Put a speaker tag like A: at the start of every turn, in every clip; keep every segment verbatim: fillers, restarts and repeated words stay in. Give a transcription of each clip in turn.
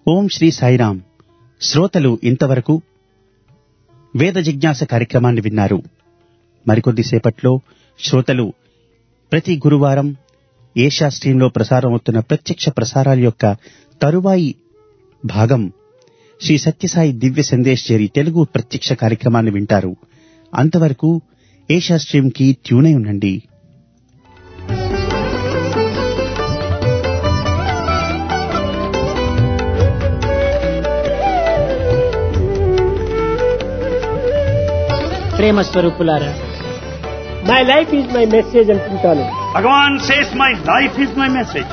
A: ఓం శ్రీ సాయిరాం. శ్రోతలు ఇంతవరకు వేద జిజ్ఞాస కార్యక్రమాన్ని విన్నారు. మరికొద్దిసేపట్లో శ్రోతలు ప్రతి గురువారం ఏషియా స్ట్రీంలో ప్రసారమవుతున్న ప్రత్యక్ష ప్రసారాల యొక్క తరువాయి భాగం శ్రీ సత్యసాయి దివ్య సందేశ్ జరి తెలుగు ప్రత్యక్ష కార్యక్రమాన్ని వింటారు. అంతవరకు ఏషియా స్ట్రీమ్ కి ట్యూన్ అయి ఉండండి.
B: ప్రేమ స్వరూపులారా, my life is my message అంటుంటాను.
C: Bhagawan says my life is my message.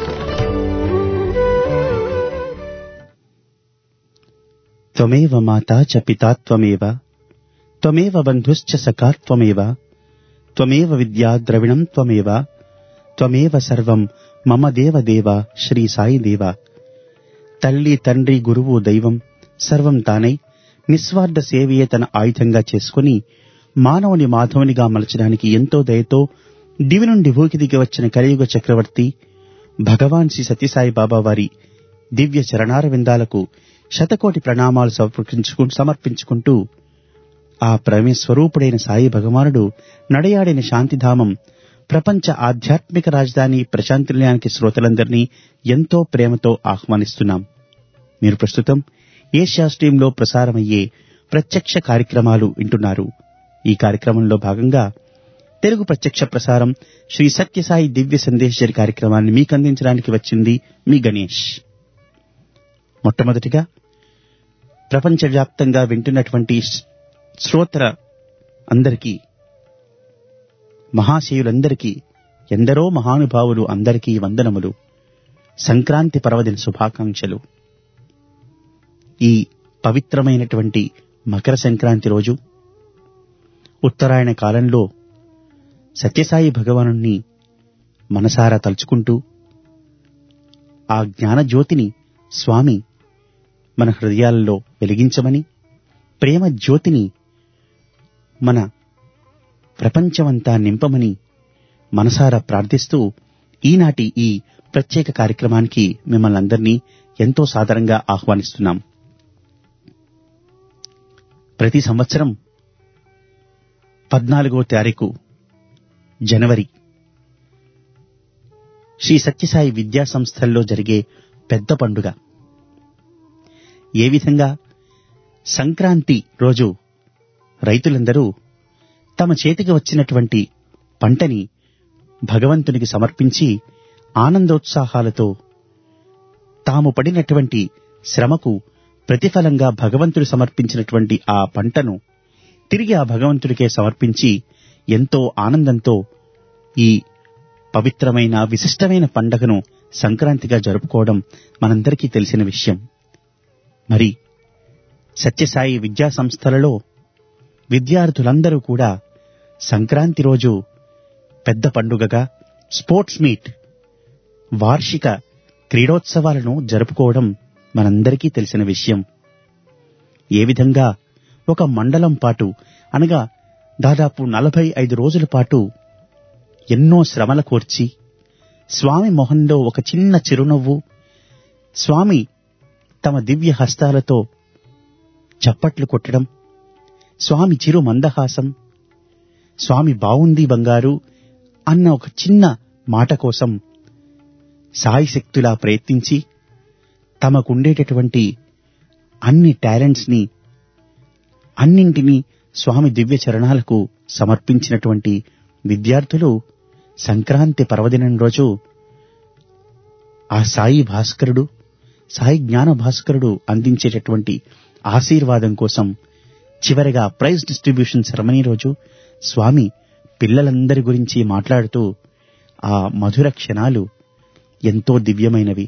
A: త్వమేవ మాతా చ పితా త్వమేవ త్వమేవ బంధుశ్చ సఖా త్వమేవ త్వమేవ విద్యా ద్రవిణం త్వమేవ త్వమేవ సర్వం మమ దేవ దేవ శ్రీ సాయి దేవ. తల్లి, తండ్రి, గురువు, దైవం సర్వం తానై నిస్వార్థ సేవయే తన ఆయుధంగా చేసుకుని మానవుని మాధవునిగా మలచడానికి ఎంతో దయతో దివి నుండి భూకి దిగి వచ్చిన కలియుగ చక్రవర్తి భగవాన్ శ్రీ సత్యసాయి బాబా వారి దివ్య చరణార విందాలకు శతకోటి ప్రణామాలు సమర్పించుకుంటూ ఆ ప్రమేస్వరూపుడైన సాయి భగవానుడు నడయాడిన శాంతిధామం ప్రపంచ ఆధ్యాత్మిక రాజధాని ప్రశాంతి నిలయానికి శ్రోతలందరినీ ఎంతో ప్రేమతో ఆహ్వానిస్తున్నాం. మీరు ప్రస్తుతం ఏషియా స్ట్రీంలో ప్రసారమయ్యే ప్రత్యక్ష కార్యక్రమాలు వింటున్నారు. ఈ కార్యక్రమంలో భాగంగా తెలుగు ప్రత్యక్ష ప్రసారం శ్రీ సత్యసాయి దివ్య సందేశ్ కార్యక్రమాన్ని మీకు అందించడానికి వచ్చింది మీ గణేష్. మొట్టమొదటిగా ప్రపంచవ్యాప్తంగా వింటున్నటువంటి శ్రోతల అందరికీ, మహాశయులందరికీ, ఎందరో మహానుభావులు అందరికీ వందనములు. సంక్రాంతి పర్వదిన శుభాకాంక్షలు. ఈ పవిత్రమైనటువంటి మకర సంక్రాంతి రోజు ఉత్తరాయణ కాలంలో సత్యసాయి భగవానుణ్ణి మనసారా తలుచుకుంటూ ఆ జ్ఞాన జ్యోతిని స్వామి మన హృదయాలలో వెలిగించమని, ప్రేమ జ్యోతిని మన ప్రపంచమంతా నింపమని మనసారా ప్రార్థిస్తూ ఈనాటి ఈ ప్రత్యేక కార్యక్రమానికి మిమ్మల్ని అందరినీ ఎంతో సాదరంగా ఆహ్వానిస్తున్నాం. ప్రతి సంవత్సరం పద్నాలుగో తారీఖు జనవరి శ్రీ సత్యసాయి విద్యా సంస్థల్లో జరిగే పెద్ద పండుగ. ఏ విధంగా సంక్రాంతి రోజు రైతులందరూ తమ చేతికి వచ్చినటువంటి పంటని భగవంతునికి సమర్పించి ఆనందోత్సాహాలతో తాము పడినటువంటి శ్రమకు ప్రతిఫలంగా భగవంతుడు సమర్పించినటువంటి ఆ పంటను తిరిగి ఆ భగవంతుడికే సమర్పించి ఎంతో ఆనందంతో ఈ పవిత్రమైన విశిష్టమైన పండగను సంక్రాంతిగా జరుపుకోవడం మనందరికీ తెలిసిన విషయం. మరి సత్యసాయి విద్యా సంస్థలలో విద్యార్థులందరూ కూడా సంక్రాంతి రోజు పెద్ద పండుగగా స్పోర్ట్స్ మీట్, వార్షిక క్రీడోత్సవాలను జరుపుకోవడం మనందరికీ తెలిసిన విషయం. ఏ విధంగా ఒక మండలం పాటు అనగా దాదాపు నలభై ఐదు రోజుల పాటు ఎన్నో శ్రమల కోర్చి స్వామి మొహంలో ఒక చిన్న చిరునవ్వు, స్వామి తమ దివ్య హస్తాలతో చప్పట్లు కొట్టడం, స్వామి చిరు మందహాసం, స్వామి బావుంది బంగారు అన్న ఒక చిన్న మాట కోసం సాయి శక్తులా ప్రయత్నించి తమకుండేటటువంటి అన్ని టాలెంట్స్ ని అన్నింటినీ స్వామి దివ్య చరణాలకు సమర్పించినటువంటి విద్యార్థులు సంక్రాంతి పర్వదినం రోజు ఆ సాయి భాస్కరుడు, సాయి జ్ఞాన భాస్కరుడు అందించేటటువంటి ఆశీర్వాదం కోసం చివరిగా ప్రైజ్ డిస్ట్రిబ్యూషన్ సెరమనీ రోజు స్వామి పిల్లలందరి గురించి మాట్లాడుతూ ఆ మధుర క్షణాలు ఎంతో దివ్యమైనవి.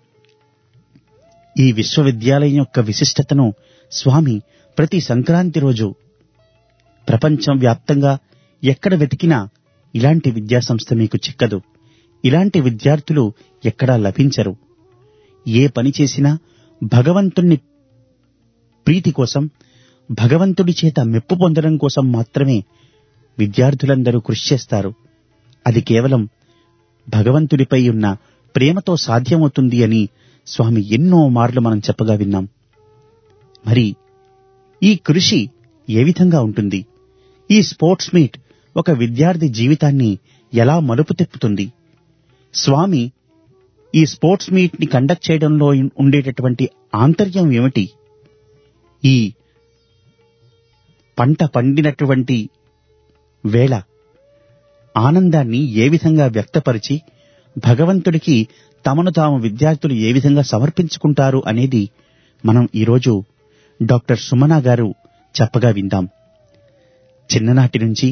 A: ఈ విశ్వవిద్యాలయం యొక్క విశిష్టతను స్వామి ప్రతి సంక్రాంతి రోజు ప్రపంచం వ్యాప్తంగా ఎక్కడ వెతికినా ఇలాంటి విద్యాసంస్థ మీకు చిక్కదు, ఇలాంటి విద్యార్థులు ఎక్కడా లభించరు. ఏ పని చేసినా భగవంతుణ్ణి ప్రీతి కోసం, భగవంతుడి చేత మెప్పు పొందడం కోసం మాత్రమే విద్యార్థులందరూ కృషి చేస్తారు. అది కేవలం భగవంతుడిపై ఉన్న ప్రేమతో సాధ్యమవుతుంది అని స్వామి ఎన్నో మార్లు మనం చెప్పగా విన్నాం. మరి ఈ కృషి ఏ విధంగా ఉంటుంది? ఈ స్పోర్ట్స్ మీట్ ఒక విద్యార్థి జీవితాన్ని ఎలా మలుపు తిప్పుతుంది? స్వామి ఈ స్పోర్ట్స్ మీట్ ని కండక్ట్ చేయడంలో ఉండేటటువంటి ఆంతర్యం ఏమిటి? ఈ పంట పండినటువంటి వేళ ఆనందాన్ని ఏ విధంగా వ్యక్తపరిచి భగవంతుడికి తమను తాము విద్యార్థులు ఏ విధంగా సమర్పించుకుంటారు అనేది మనం ఈరోజు డాక్టర్ సుమన గారు చెప్పగా విందాం. చిన్ననాటి నుంచి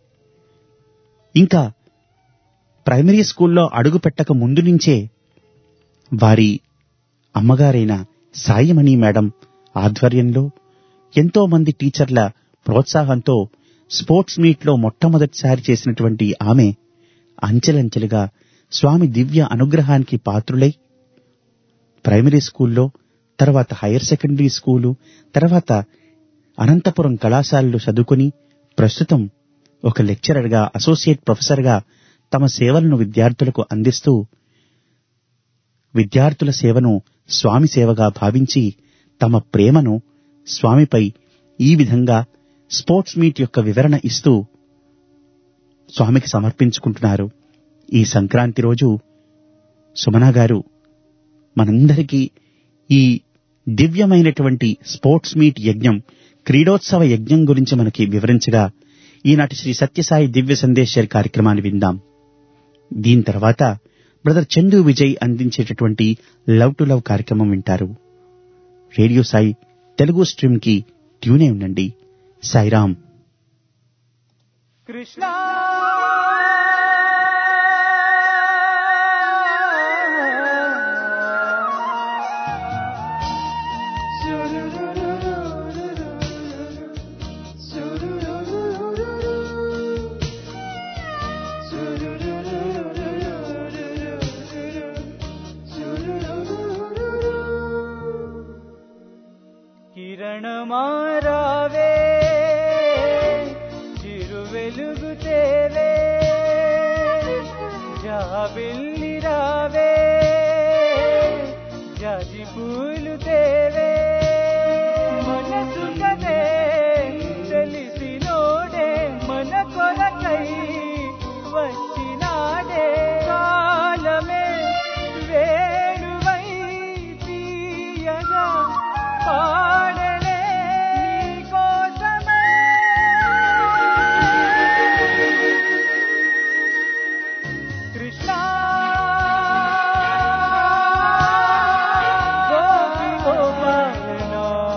A: ఇంకా ప్రైమరీ స్కూల్లో అడుగు పెట్టక ముందు నుంచే వారి అమ్మగారైన సాయిమణి మేడం ఆధ్వర్యంలో ఎంతో మంది టీచర్ల ప్రోత్సాహంతో స్పోర్ట్స్ మీట్లో మొట్టమొదటిసారి చేసినటువంటి ఆమె అంచెలంచెలుగా స్వామి దివ్య అనుగ్రహానికి పాత్రులై ప్రైమరీ స్కూల్లో, తర్వాత హైయర్ సెకండరీ స్కూలు, తర్వాత అనంతపురం కళాశాలలో చదువుకుని ప్రస్తుతం ఒక లెక్చరర్గా, అసోసియేట్ ప్రొఫెసర్గా తమ సేవలను విద్యార్థులకు అందిస్తూ విద్యార్థుల సేవను స్వామి సేవగా భావించి తమ ప్రేమను స్వామిపై ఈ విధంగా స్పోర్ట్స్ మీట్ యొక్క వివరణ ఇస్తూ స్వామికి సమర్పించుకుంటున్నారు. ఈ సంక్రాంతి రోజు సుమన గారు మనందరికీ ఈ దివ్యమైనటువంటి స్పోర్ట్స్ మీట్ యజ్ఞం, క్రీడోత్సవ యజ్ఞం గురించి మనకి వివరించగా ఈనాటి శ్రీ సత్యసాయి దివ్య సందేశర్ కార్యక్రమాన్ని విందాం. దీని తర్వాత బ్రదర్ చందు విజయ్ అందించేటటువంటి లవ్ టు లవ్ కార్యక్రమం వింటారు. రేడియో సాయి తెలుగు స్ట్రీమ్ కి ట్యూనే ఉండండి. సాయిరాం.
D: కృష్ణ కిరణమారావే చిరు వెలుగు తేవే జాబిల్లి రావే జాజి పూలు తేవే మనసు కదే తెలిసినోడే మన కొరకై వచ్చినాడే కాలమే వేణువై తీయగా పాడలే నీ కోసమే కృష్ణ గోపి గోపాలన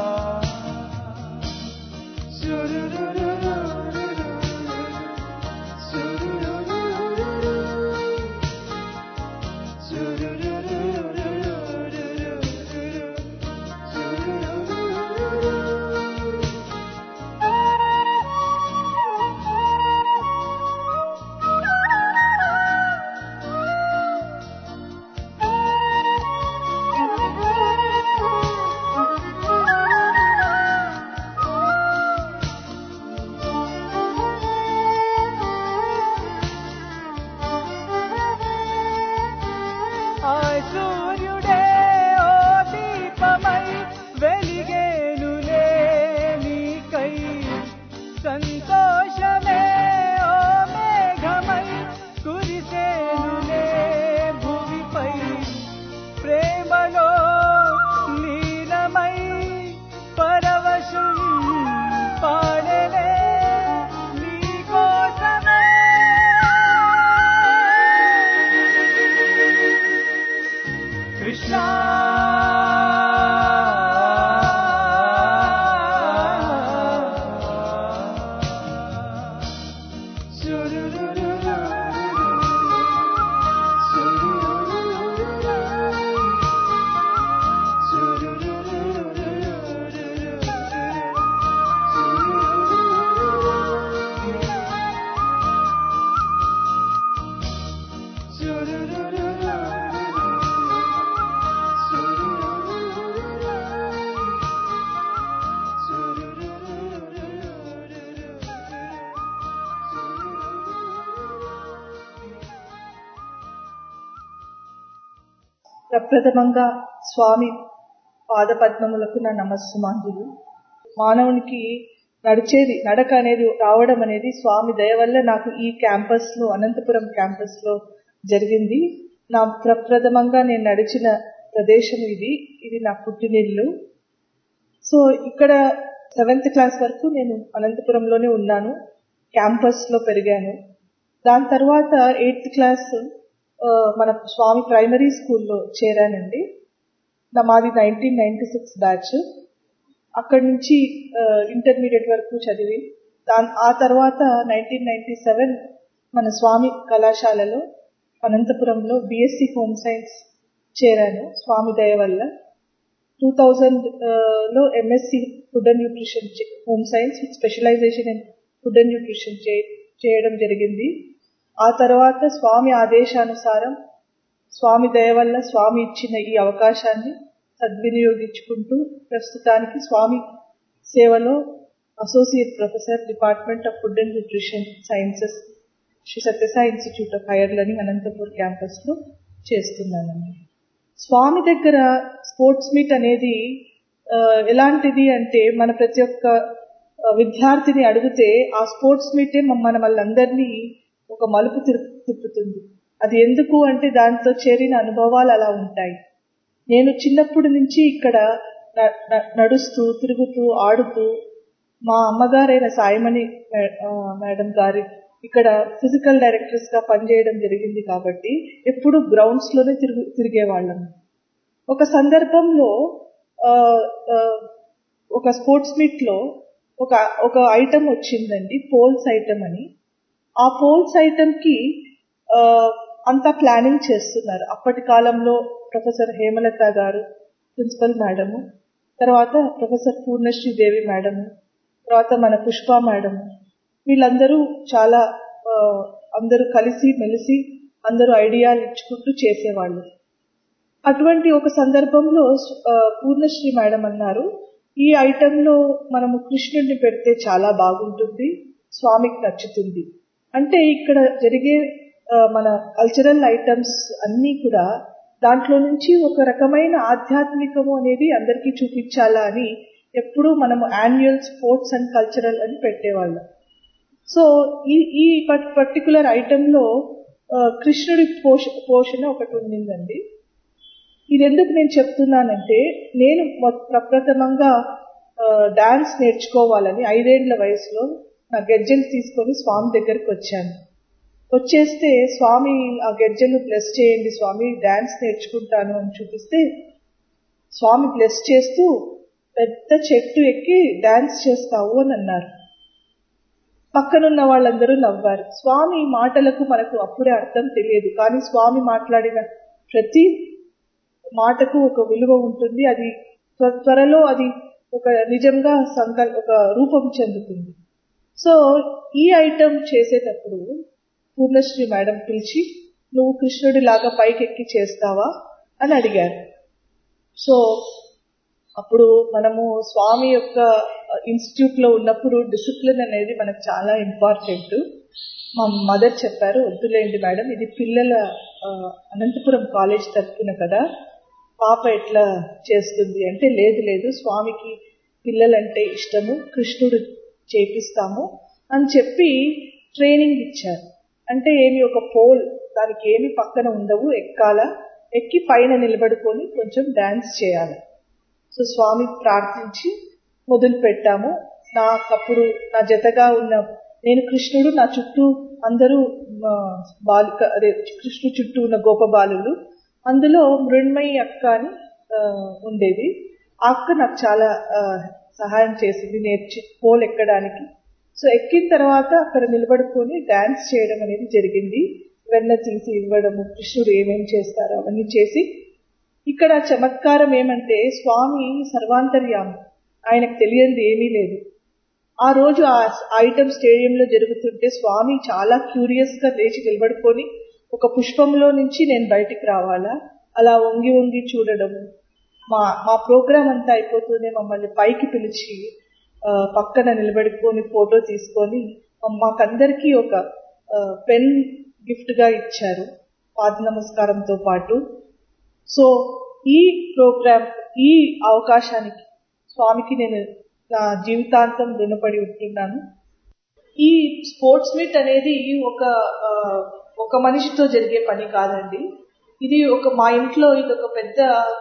D: ఆ సూర్యుడే ఓ దీపమై వెలిగేనులే నీకై సంతోషమే ఓ మేఘమై కురిసేనులే భూమిపై ప్రేమలో లీనమై పరవశం పాడలే నీ కోసమే కృష్ణ
E: ప్రప్రథమంగా స్వామి పాదపద్మములకు నా నమస్సుమాంజులు. మానవునికి నడిచేది నడక అనేది రావడం అనేది స్వామి దయ వల్ల నాకు ఈ క్యాంపస్ లో అనంతపురం క్యాంపస్ లో జరిగింది. నా ప్రప్రథమంగా నేను నడిచిన ప్రదేశం ఇది. ఇది నా పుట్టినిల్లు. సో ఇక్కడ సెవెంత్ క్లాస్ వరకు నేను అనంతపురంలోనే ఉన్నాను, క్యాంపస్ లో పెరిగాను. దాని తర్వాత ఎయిత్ క్లాస్ మన స్వామి ప్రైమరీ స్కూల్లో చేరానండి. నా మాది నైన్టీన్ నైన్టీ సిక్స్ బ్యాచ్. అక్కడి నుంచి ఇంటర్మీడియట్ వరకు చదివి దాని ఆ తర్వాత నైన్టీన్ నైన్టీ సెవెన్ మన స్వామి కళాశాలలో అనంతపురంలో బిఎస్సి హోమ్ సైన్స్ చేరాను స్వామి దయ వల్ల. టూ థౌజండ్ లో MSc food and nutrition home science with specialisation in food and nutrition చేయడం జరిగింది. ఆ తర్వాత స్వామి ఆదేశానుసారం స్వామి దయ వల్ల స్వామి ఇచ్చిన ఈ అవకాశాన్ని సద్వినియోగించుకుంటూ ప్రస్తుతానికి స్వామి సేవలో associate professor department of food and nutrition sciences Shri Sathya Sai institute of higher learning Anantapur campus లో చేస్తున్నానండి. స్వామి దగ్గర స్పోర్ట్స్ మీట్ అనేది ఎలాంటిది అంటే మన ప్రతి ఒక్క విద్యార్థిని అడిగితే ఆ స్పోర్ట్స్ మీటే మన వాళ్ళందరినీ ఒక మలుపు తిప్పుతుంది. అది ఎందుకు అంటే దాంతో చేరిన అనుభవాలు అలా ఉంటాయి. నేను చిన్నప్పటి నుంచి ఇక్కడ నడుస్తూ తిరుగుతూ ఆడుతూ మా అమ్మగారైన సాయిమణి మేడం గారి ఇక్కడ ఫిజికల్ డైరెక్టర్స్ గా పనిచేయడం జరిగింది కాబట్టి ఎప్పుడు గ్రౌండ్స్ లోనే తిరుగు తిరిగేవాళ్ళం. ఒక సందర్భంలో ఒక స్పోర్ట్స్ మీట్ లో ఒక ఒక ఐటమ్ వచ్చిందండి, పోల్స్ ఐటమ్ అని. ఆ పోల్స్ ఐటమ్ కి అంతా ప్లానింగ్ చేస్తున్నారు. అప్పటి కాలంలో ప్రొఫెసర్ హేమలత గారు ప్రిన్సిపల్ మేడము, తర్వాత ప్రొఫెసర్ పూర్ణశ్రీదేవి మేడము, తర్వాత మన పుష్ప మేడము, వీళ్ళందరూ చాలా అందరూ కలిసి మెలిసి అందరూ ఐడియాలు ఇచ్చుకుంటూ చేసేవాళ్ళు. అటువంటి ఒక సందర్భంలో పూర్ణశ్రీ మేడం అన్నారు, ఈ ఐటెంలో మనము కృష్ణుడిని పెడితే చాలా బాగుంటుంది, స్వామికి నచ్చుతుంది. అంటే ఇక్కడ జరిగే మన కల్చరల్ ఐటమ్స్ అన్నీ కూడా దాంట్లో నుంచి ఒక రకమైన ఆధ్యాత్మికము అనేది అందరికీ చూపించాలా అని ఎప్పుడూ మనము యాన్యువల్ స్పోర్ట్స్ అండ్ కల్చరల్ అని పెట్టేవాళ్ళం. సో ఈ ఈ పర్టికులర్ ఐటెంలో కృష్ణుడి పోష పోషణ ఒకటి ఉండిందండి. ఇది ఎందుకు నేను చెప్తున్నానంటే, నేను ప్రప్రథమంగా డాన్స్ నేర్చుకోవాలని ఐదేళ్ల వయసులో నా గెజ్జెలు తీసుకొని స్వామి దగ్గరికి వచ్చాను. వచ్చేస్తే స్వామి ఆ గెజ్జెలు బ్లెస్ చేయండి స్వామి, డాన్స్ నేర్చుకుంటాను అని చూపిస్తే స్వామి బ్లెస్ చేస్తూ పెద్ద చెట్టు ఎక్కి డాన్స్ చేస్తావు అని అన్నారు. పక్కనున్న వాళ్ళందరూ నవ్వారు. స్వామి మాటలకు మనకు అప్పుడే అర్థం తెలియదు, కానీ స్వామి మాట్లాడిన ప్రతి మాటకు ఒక విలువ ఉంటుంది. అది త్వరలో అది ఒక నిజంగా సంకల్ ఒక రూపం చెందుతుంది. సో ఈ ఐటమ్ చేసేటప్పుడు పూర్ణశ్రీ మేడం పిలిచి, నువ్వు కృష్ణుడి లాగా పైకెక్కి చేస్తావా అని అడిగారు. సో అప్పుడు మనము స్వామి యొక్క ఇన్స్టిట్యూట్ లో ఉన్నప్పుడు డిసిప్లిన్ అనేది మనకు చాలా ఇంపార్టెంట్. మా మదర్ చెప్పారు, వద్దులేండి మేడం, ఇది పిల్లల అనంతపురం కాలేజ్ తరపున కదా, పాప ఎట్లా చేస్తుంది అంటే, లేదు లేదు స్వామికి పిల్లలంటే ఇష్టము, కృష్ణుడు చేపిస్తాము అని చెప్పి ట్రైనింగ్ ఇచ్చారు. అంటే ఏమి, ఒక పోల్, దానికి ఏమి పక్కన ఉండవు, ఎక్కాల, ఎక్కి పైన నిలబడుకొని కొంచెం డాన్స్ చేయాలి. సో స్వామి ప్రార్థించి మొదలు పెట్టాము. నాకప్పుడు నా జతగా ఉన్న నేను కృష్ణుడు, నా చుట్టూ అందరూ బాలిక అదే కృష్ణుడు చుట్టూ ఉన్న గోప బాలులు, అందులో మృణ్మయి అక్క అని ఉండేది. ఆ అక్క నాకు చాలా సహాయం చేసింది నేర్చి పోల్ ఎక్కడానికి. సో ఎక్కిన తర్వాత అక్కడ నిలబడుకొని డాన్స్ చేయడం అనేది జరిగింది. వెన్న తీసి ఇవ్వడము, కృష్ణుడు ఏమేమి చేస్తారో అవన్నీ చేసి. ఇక్కడ చమత్కారం ఏమంటే, స్వామి సర్వాంతర్యామి, ఆయనకు తెలియంది ఏమీ లేదు. ఆ రోజు ఆ ఐటమ్ స్టేడియంలో జరుగుతుంటే స్వామి చాలా క్యూరియస్ గా లేచి నిలబడుకొని, ఒక పుష్పంలో నుంచి నేను బయటికి రావాలా, అలా వంగి వంగి చూడడము. మా మా ప్రోగ్రాం అంతా అయిపోతూనే మమ్మల్ని పైకి పిలిచి పక్కన నిలబడుకొని ఫోటో తీసుకొని మాకందరికీ ఒక పెన్ గిఫ్ట్ గా ఇచ్చారు పాద నమస్కారంతో పాటు. సో ఈ ప్రోగ్రామ్, ఈ అవకాశానికి స్వామికి నేను నా జీవితాంతం రుణపడి ఉంటున్నాను. ఈ స్పోర్ట్స్ మీట్ అనేది ఒక ఒక మనిషితో జరిగే పని కాదండి. ఇది ఒక మా ఇంట్లో ఇది ఒక పెద్ద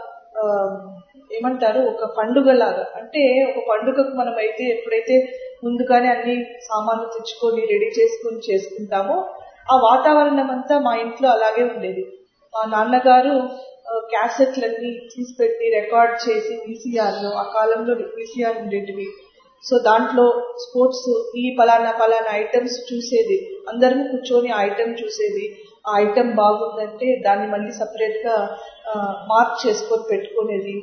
E: ఏమంటారు ఒక పండుగ లాగా. అంటే ఒక పండుగకు మనం అయితే ఎప్పుడైతే ముందుగానే అన్ని సామాన్లు తెచ్చుకొని రెడీ చేసుకొని చేసుకుంటామో ఆ వాతావరణం అంతా మా ఇంట్లో అలాగే ఉండేది. మా నాన్నగారు క్యాసెట్లన్నీ తీసి పెట్టి రికార్డ్ చేసి వీసీఆర్ లో, ఆ కాలంలో వీసీఆర్ ఉండేటివి. సో దాంట్లో స్పోర్ట్స్ ఈ పలానా పలానా ఐటమ్స్ చూసేది, అందరూ కూర్చొని ఆ ఐటమ్ చూసేది. ఆ ఐటమ్ బాగుందంటే దాన్ని మళ్ళీ సపరేట్ గా మార్క్ చేసుకొని పెట్టుకునేది.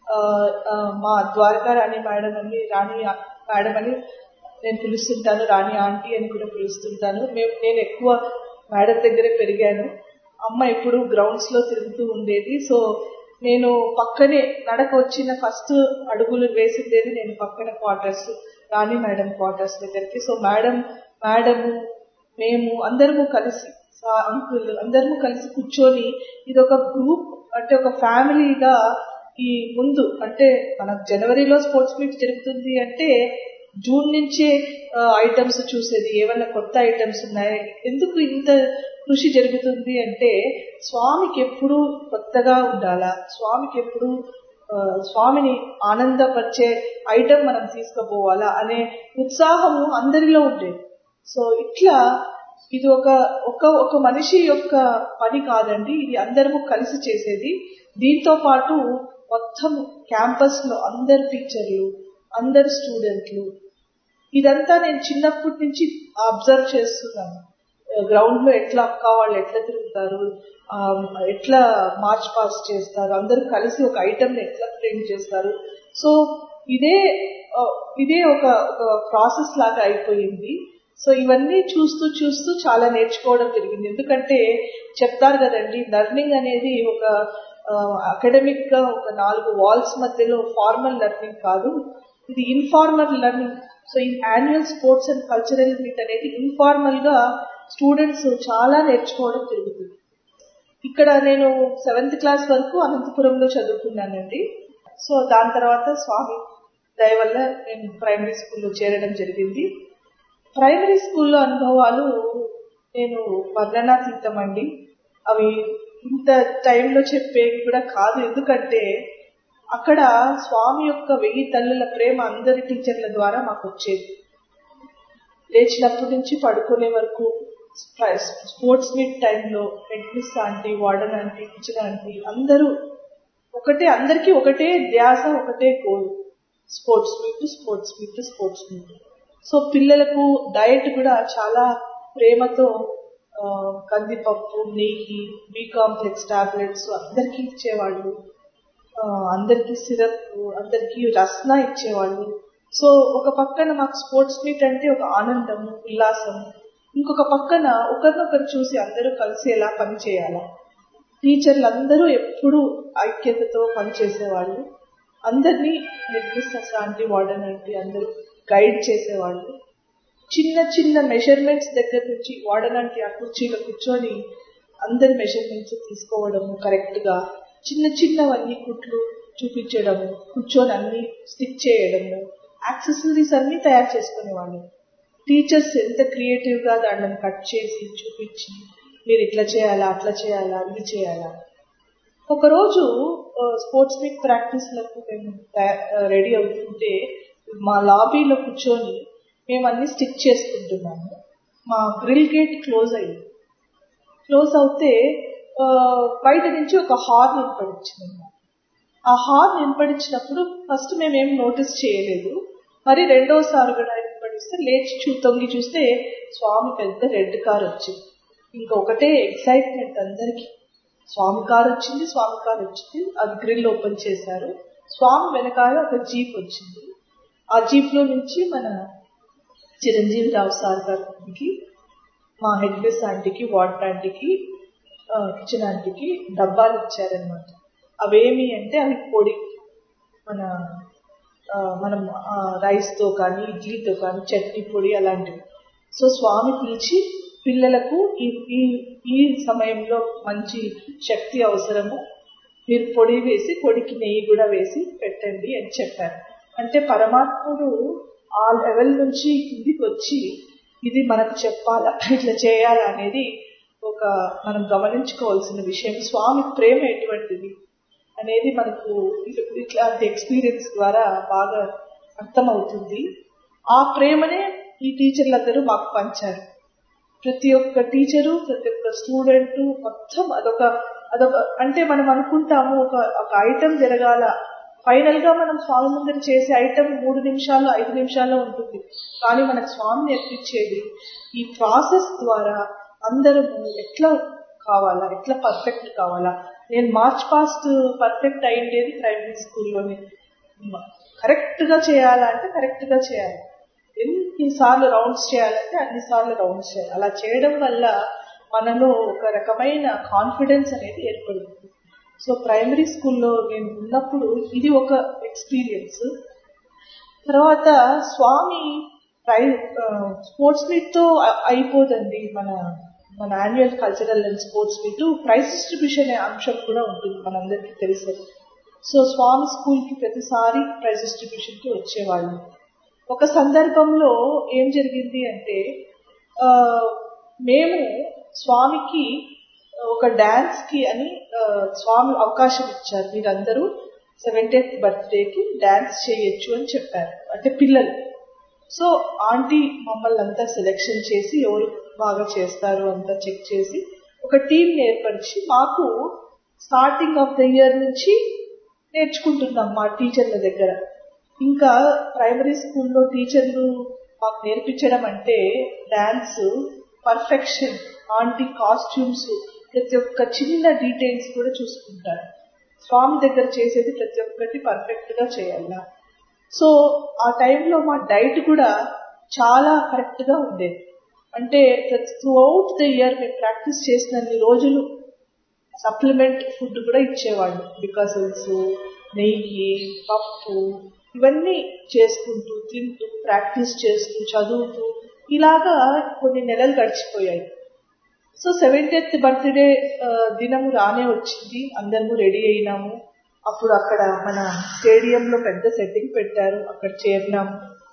E: మా ద్వారకా రాణి మేడం అని రాణి మేడం అని నేను పిలుస్తుంటాను, రాణి ఆంటీ అని కూడా పిలుస్తుంటాను. మేము నేను ఎక్కువ మేడం దగ్గరే పెరిగాను. అమ్మ ఎప్పుడు గ్రౌండ్స్ లో తిరుగుతూ ఉండేది. సో నేను పక్కనే నడక వచ్చిన ఫస్ట్ అడుగులు వేసిండేది నేను పక్కన క్వార్టర్స్, రాణి మేడం క్వార్టర్స్ దగ్గరికి. సో మేడం మేడము మేము అందరము కలిసి, అంకుల్ అందరము కలిసి కూర్చొని ఇది ఒక గ్రూప్, అంటే ఒక ఫ్యామిలీగా ఈ ముందు అంటే మనకు జనవరిలో స్పోర్ట్స్ మీట్ జరుగుతుంది అంటే జూన్ నుంచే ఐటమ్స్ చూసేది, ఏమన్నా కొత్త ఐటమ్స్ ఉన్నాయి. ఎందుకు ఇంత కృషి జరుగుతుంది అంటే స్వామికి ఎప్పుడు కొత్తగా ఉండాలా, స్వామికి ఎప్పుడు స్వామిని ఆనందపరిచే ఐటమ్ మనం తీసుకుపోవాలా అనే ఉత్సాహము అందరిలో ఉండేది. సో ఇట్లా ఇది ఒక ఒక ఒక మనిషి యొక్క పని కాదండి, ఇది అందరము కలిసి చేసేది. దీంతో పాటు మొత్తం క్యాంపస్ లో అందరు టీచర్లు, అందరు స్టూడెంట్లు, ఇదంతా నేను చిన్నప్పటి నుంచి అబ్జర్వ్ చేస్తున్నాను. గ్రౌండ్ లో ఎట్లా అక్క వాళ్ళు ఎట్లా తిరుగుతారు, ఎట్లా మార్చ్ పాస్ చేస్తారు, అందరూ కలిసి ఒక ఐటమ్ ని ఎట్లా ట్రైన్ చేస్తారు. సో ఇదే ఇదే ఒక ప్రాసెస్ లాగా అయిపోయింది. సో ఇవన్నీ చూస్తూ చూస్తూ చాలా నేర్చుకోవడం జరిగింది. ఎందుకంటే చెప్తారు కదండి, లెర్నింగ్ అనేది ఒక అకాడమిక్ గా ఒక నాలుగు వాల్స్ మధ్యలో ఫార్మల్ లెర్నింగ్ కాదు, ఇది ఇన్ఫార్మల్ లెర్నింగ్. సో ఈ annual sports and cultural meet అనేది ఇన్ఫార్మల్ గా స్టూడెంట్స్ చాలా నేర్చుకోవడం జరుగుతుంది. ఇక్కడ నేను సెవెంత్ క్లాస్ వరకు అనంతపురంలో చదువుకున్నానండి. సో దాని తర్వాత స్వామి దయ వల్ల నేను ప్రైమరీ స్కూల్లో చేరడం జరిగింది. ప్రైమరీ స్కూల్లో అనుభవాలు నేను వర్ణనాతీతం అండి. అవి ఇంత టైంలో చెప్పేవి కూడా కాదు. ఎందుకంటే అక్కడ స్వామి యొక్క వెయ్యి తల్లుల ప్రేమ అందరి టీచర్ల ద్వారా మాకు వచ్చేది. లేచినప్పటి నుంచి పడుకునే వరకు స్పోర్ట్స్ మీట్ టైంలో head miss aunty, warden aunty, teacher aunty అందరూ ఒకటే, అందరికీ ఒకటే ధ్యాస, ఒకటే goal, sports meet sports meet sports meet. So పిల్లలకు డయట్ కూడా చాలా ప్రేమతో కందిపప్పు, నెయ్యి, బి కాంప్లెక్స్ టాబ్లెట్స్ అందరికీ ఇచ్చేవాళ్ళు. అందరికీ సిరప్, అందరికీ రస్నా ఇచ్చేవాళ్ళు. సో ఒక పక్కన మాకు స్పోర్ట్స్ మీట్ అంటే ఒక ఆనందం, ఉల్లాసం, ఇంకొక పక్కన ఒకరినొకరు చూసి అందరూ కలిసి ఎలా పని చేయాలా. టీచర్లు అందరూ ఎప్పుడూ ఐక్యతతో పనిచేసేవాళ్ళు. అందరినీ నిర్దిష్ట ఆంటీ, వార్డెన్ ఆంటీ అందరూ గైడ్ చేసేవాళ్ళు. చిన్న చిన్న మెజర్మెంట్స్ దగ్గర నుంచి వార్డెన్ ఆంటీ ఆ కుర్చీలో కూర్చొని అందరి మెజర్మెంట్స్ తీసుకోవడము కరెక్ట్ గా, చిన్న చిన్నవన్నీ కుట్లు చూపించడము, కూర్చొని అన్ని స్టిక్ చేయడము, యాక్సెసరీస్ అన్ని తయారు చేసుకునేవాళ్ళు. టీచర్స్ ఎంత క్రియేటివ్ గా దాన్ని కట్ చేసి చూపించి మీరు ఇట్లా చేయాలా, అట్లా చేయాలా, ఇది చేయాలా. ఒకరోజు స్పోర్ట్స్ మీట్ ప్రాక్టీస్ లకు మేము రెడీ అవుతుంటే మా లాబీలో కూర్చొని మేము అన్ని స్టిక్ చేసుకుంటున్నాము. మా గ్రిల్ గేట్ క్లోజ్ అయింది. క్లోజ్ అవుతే బయట నుంచి ఒక హార్న్ వినపడించింది. ఆ హార్న్ వినపడించినప్పుడు ఫస్ట్ మేమేం నోటీస్ చేయలేదు. మరి రెండోసారి కూడా వినపడిస్తే లేచి చూ తొంగి చూస్తే స్వామి పెద్ద రెడ్ కార్ వచ్చింది. ఇంకొకటే ఎక్సైట్మెంట్ అందరికి. స్వామి కార్ వచ్చింది, స్వామి కార్ వచ్చింది. అది గ్రిల్ ఓపెన్ చేశారు. స్వామి వెనకాల ఒక జీప్ వచ్చింది. ఆ జీప్ లో నుంచి మన చిరంజీవి రావు సార్ గారికి, మా హెడ్ మిస్ ఆంటీకి, వార్డెన్ ఆంటీకి, కిచెన్ ఆంటీకి డబ్బాలు ఇచ్చారనమాట. అవేమి అంటే అవి పొడి, మన మనం రైస్ తో కానీ ఇడ్లీతో కానీ చట్నీ పొడి అలాంటివి. సో స్వామి పిలిచి పిల్లలకు ఈ ఈ సమయంలో మంచి శక్తి అవసరము, మీరు పొడి వేసి పొడికి నెయ్యి కూడా వేసి పెట్టండి అని చెప్పారు. అంటే పరమాత్ముడు ఆ లెవెల్ నుంచి కిందికి వచ్చి ఇది మనకు చెప్పాలా, ఇట్లా చేయాలా అనేది ఒక మనం గమనించుకోవాల్సిన విషయం. స్వామి ప్రేమ ఎటువంటిది అనేది మనకు ఇట్లాంటి ఎక్స్పీరియన్స్ ద్వారా బాగా అర్థమవుతుంది. ఆ ప్రేమనే ఈ టీచర్లందరూ మాకు పంచారు. ప్రతి ఒక్క టీచరు, ప్రతి ఒక్క స్టూడెంట్ మొత్తం అదొక అదొక అంటే మనం అనుకుంటాము ఒక ఒక ఐటెం జరగాల, ఫైనల్ గా మనం స్వామి ముందర చేసే ఐటెం మూడు నిమిషాలు ఐదు నిమిషాల్లో ఉంటుంది. కానీ మనకు స్వామి నేర్పించేది ఈ ప్రాసెస్ ద్వారా అందరము ఎట్లా కావాలా, ఎట్లా పర్ఫెక్ట్ కావాలా. నేను మార్చ్ పాస్ట్ పర్ఫెక్ట్ అయిండేది ప్రైమరీ స్కూల్లోనే. కరెక్ట్ గా చేయాలంటే కరెక్ట్ గా చేయాలి, ఎన్నిసార్లు రౌండ్స్ చేయాలంటే అన్నిసార్లు రౌండ్స్ చేయాలి. అలా చేయడం వల్ల మనలో ఒక రకమైన కాన్ఫిడెన్స్ అనేది ఏర్పడుతుంది. సో ప్రైమరీ స్కూల్లో నేను ఉన్నప్పుడు ఇది ఒక ఎక్స్పీరియన్స్. తర్వాత స్వామి ప్రై స్పోర్ట్స్ మీట్ తో అయిపోదండి. మన మన annual cultural and sports meet prize distribution అనే అంశం కూడా ఉంటుంది, మనందరికీ తెలుసు. సో స్వామి స్కూల్ కి ప్రతిసారి ప్రైజ్ డిస్ట్రిబ్యూషన్ కి వచ్చేవాళ్ళు. ఒక సందర్భంలో ఏం జరిగింది అంటే మేము స్వామికి ఒక డాన్స్ కి అని స్వామి అవకాశం ఇచ్చారు. మీరందరూ సెవెంటీన్త్ బర్త్డేకి డాన్స్ చేయొచ్చు అని చెప్పారు, అంటే పిల్లలు. సో ఆంటీ మమ్మల్ని అంతా సెలెక్షన్ చేసి ఎవరు బాగా చేస్తారు అంతా చెక్ చేసి ఒక టీం ఏర్పరిచి మాకు స్టార్టింగ్ ఆఫ్ ద ఇయర్ నుంచి నేర్చుకుంటున్నాం మా టీచర్ల దగ్గర. ఇంకా ప్రైమరీ స్కూల్లో టీచర్లు మాకు నేర్పించడం అంటే డాన్స్ పర్ఫెక్షన్, ఆంటీ కాస్ట్యూమ్స్, ప్రతి ఒక్క చిన్న డీటెయిల్స్ కూడా చూసుకుంటారు. స్వామి దగ్గర చేసేది ప్రతి ఒక్కటి పర్ఫెక్ట్ గా చేయాలా. సో ఆ టైంలో మా డైట్ కూడా చాలా కరెక్ట్ గా ఉండేది. అంటే త్రూ అవుట్ ద ఇయర్ మేము ప్రాక్టీస్ చేసినన్ని రోజులు సప్లిమెంట్ ఫుడ్ కూడా ఇచ్చేవాళ్ళు. బికాసల్స్, నెయ్యి, పప్పు ఇవన్నీ చేసుకుంటూ తింటూ ప్రాక్టీస్ చేస్తూ చదువుతూ ఇలాగా కొన్ని నెలలు గడిచిపోయాయి. సో సెవెంటీన్త్ బర్త్డే దినము రానే వచ్చింది, అందరము రెడీ అయినాము. అప్పుడు అక్కడ మన స్టేడియంలో పెద్ద సెట్టింగ్ పెట్టారు, అక్కడ చేరినాము.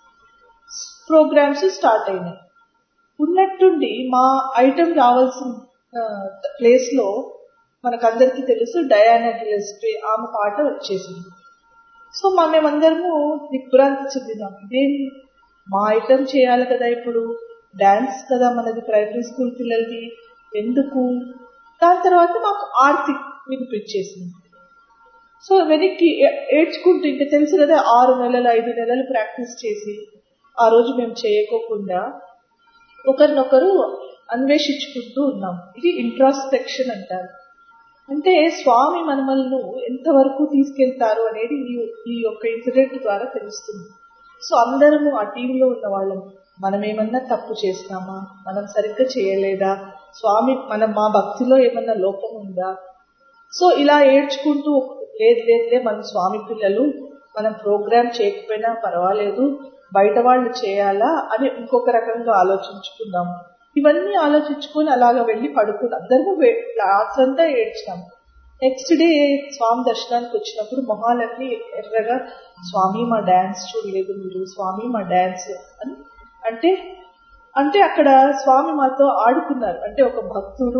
E: ప్రోగ్రామ్స్ స్టార్ట్ అయినాయి. ఉన్నట్టుండి మా ఐటెం రావాల్సిన ప్లేస్ లో మనకందరికీ తెలుసు డయానా గిల్లెస్పీ ఆమె పాట వచ్చేసింది. సో మా మేమందరము దిగ్భ్రాంతి చెందినాం. ఇదేమి మా ఐటెం చేయాలి కదా, ఇప్పుడు డాన్స్ కదా మనది ప్రైమరీ స్కూల్ పిల్లలది, ఎందుకు? దాని తర్వాత మాకు ఆర్తి వినిపించేసింది. సో వెనక్కి ఏడ్చుకుంటూ, ఇంకా తెలుసు కదా ఆరు నెలలు ఐదు నెలలు ప్రాక్టీస్ చేసి ఆ రోజు మేము చేయకోకుండా ఒకరినొకరు అన్వేషించుకుంటూ ఉన్నాం. ఇది ఇంట్రాస్పెక్షన్ అంటారు. అంటే స్వామి మనమల్ని ఎంతవరకు తీసుకెళ్తారు అనేది ఈ యొక్క ఇన్సిడెంట్ ద్వారా తెలుస్తుంది. సో అందరము ఆ టీంలో ఉన్న వాళ్ళం మనం ఏమన్నా తప్పు చేస్తామా, మనం సరిగ్గా చేయలేదా, స్వామి మనం మా భక్తిలో ఏమన్నా లోపం ఉందా. సో ఇలా ఏడ్చుకుంటూ లేదు లేదులే మన స్వామి పిల్లలు, మనం ప్రోగ్రామ్ చేయకపోయినా పర్వాలేదు, బయట వాళ్ళు చేయాలా అని ఇంకొక రకంగా ఆలోచించుకున్నాము. ఇవన్నీ ఆలోచించుకొని అలాగా వెళ్ళి పడుకుని అందరూ రాత్రంతా ఏడ్చాము. నెక్స్ట్ డే స్వామి దర్శనానికి వచ్చినప్పుడు మొహాలన్నీ ఎర్రగా, స్వామి మా డాన్స్ చూడలేదు మీరు, స్వామి మా డాన్స్ అని అంటే అంటే అక్కడ స్వామి మాతో ఆడుకున్నారు. అంటే ఒక భక్తుడు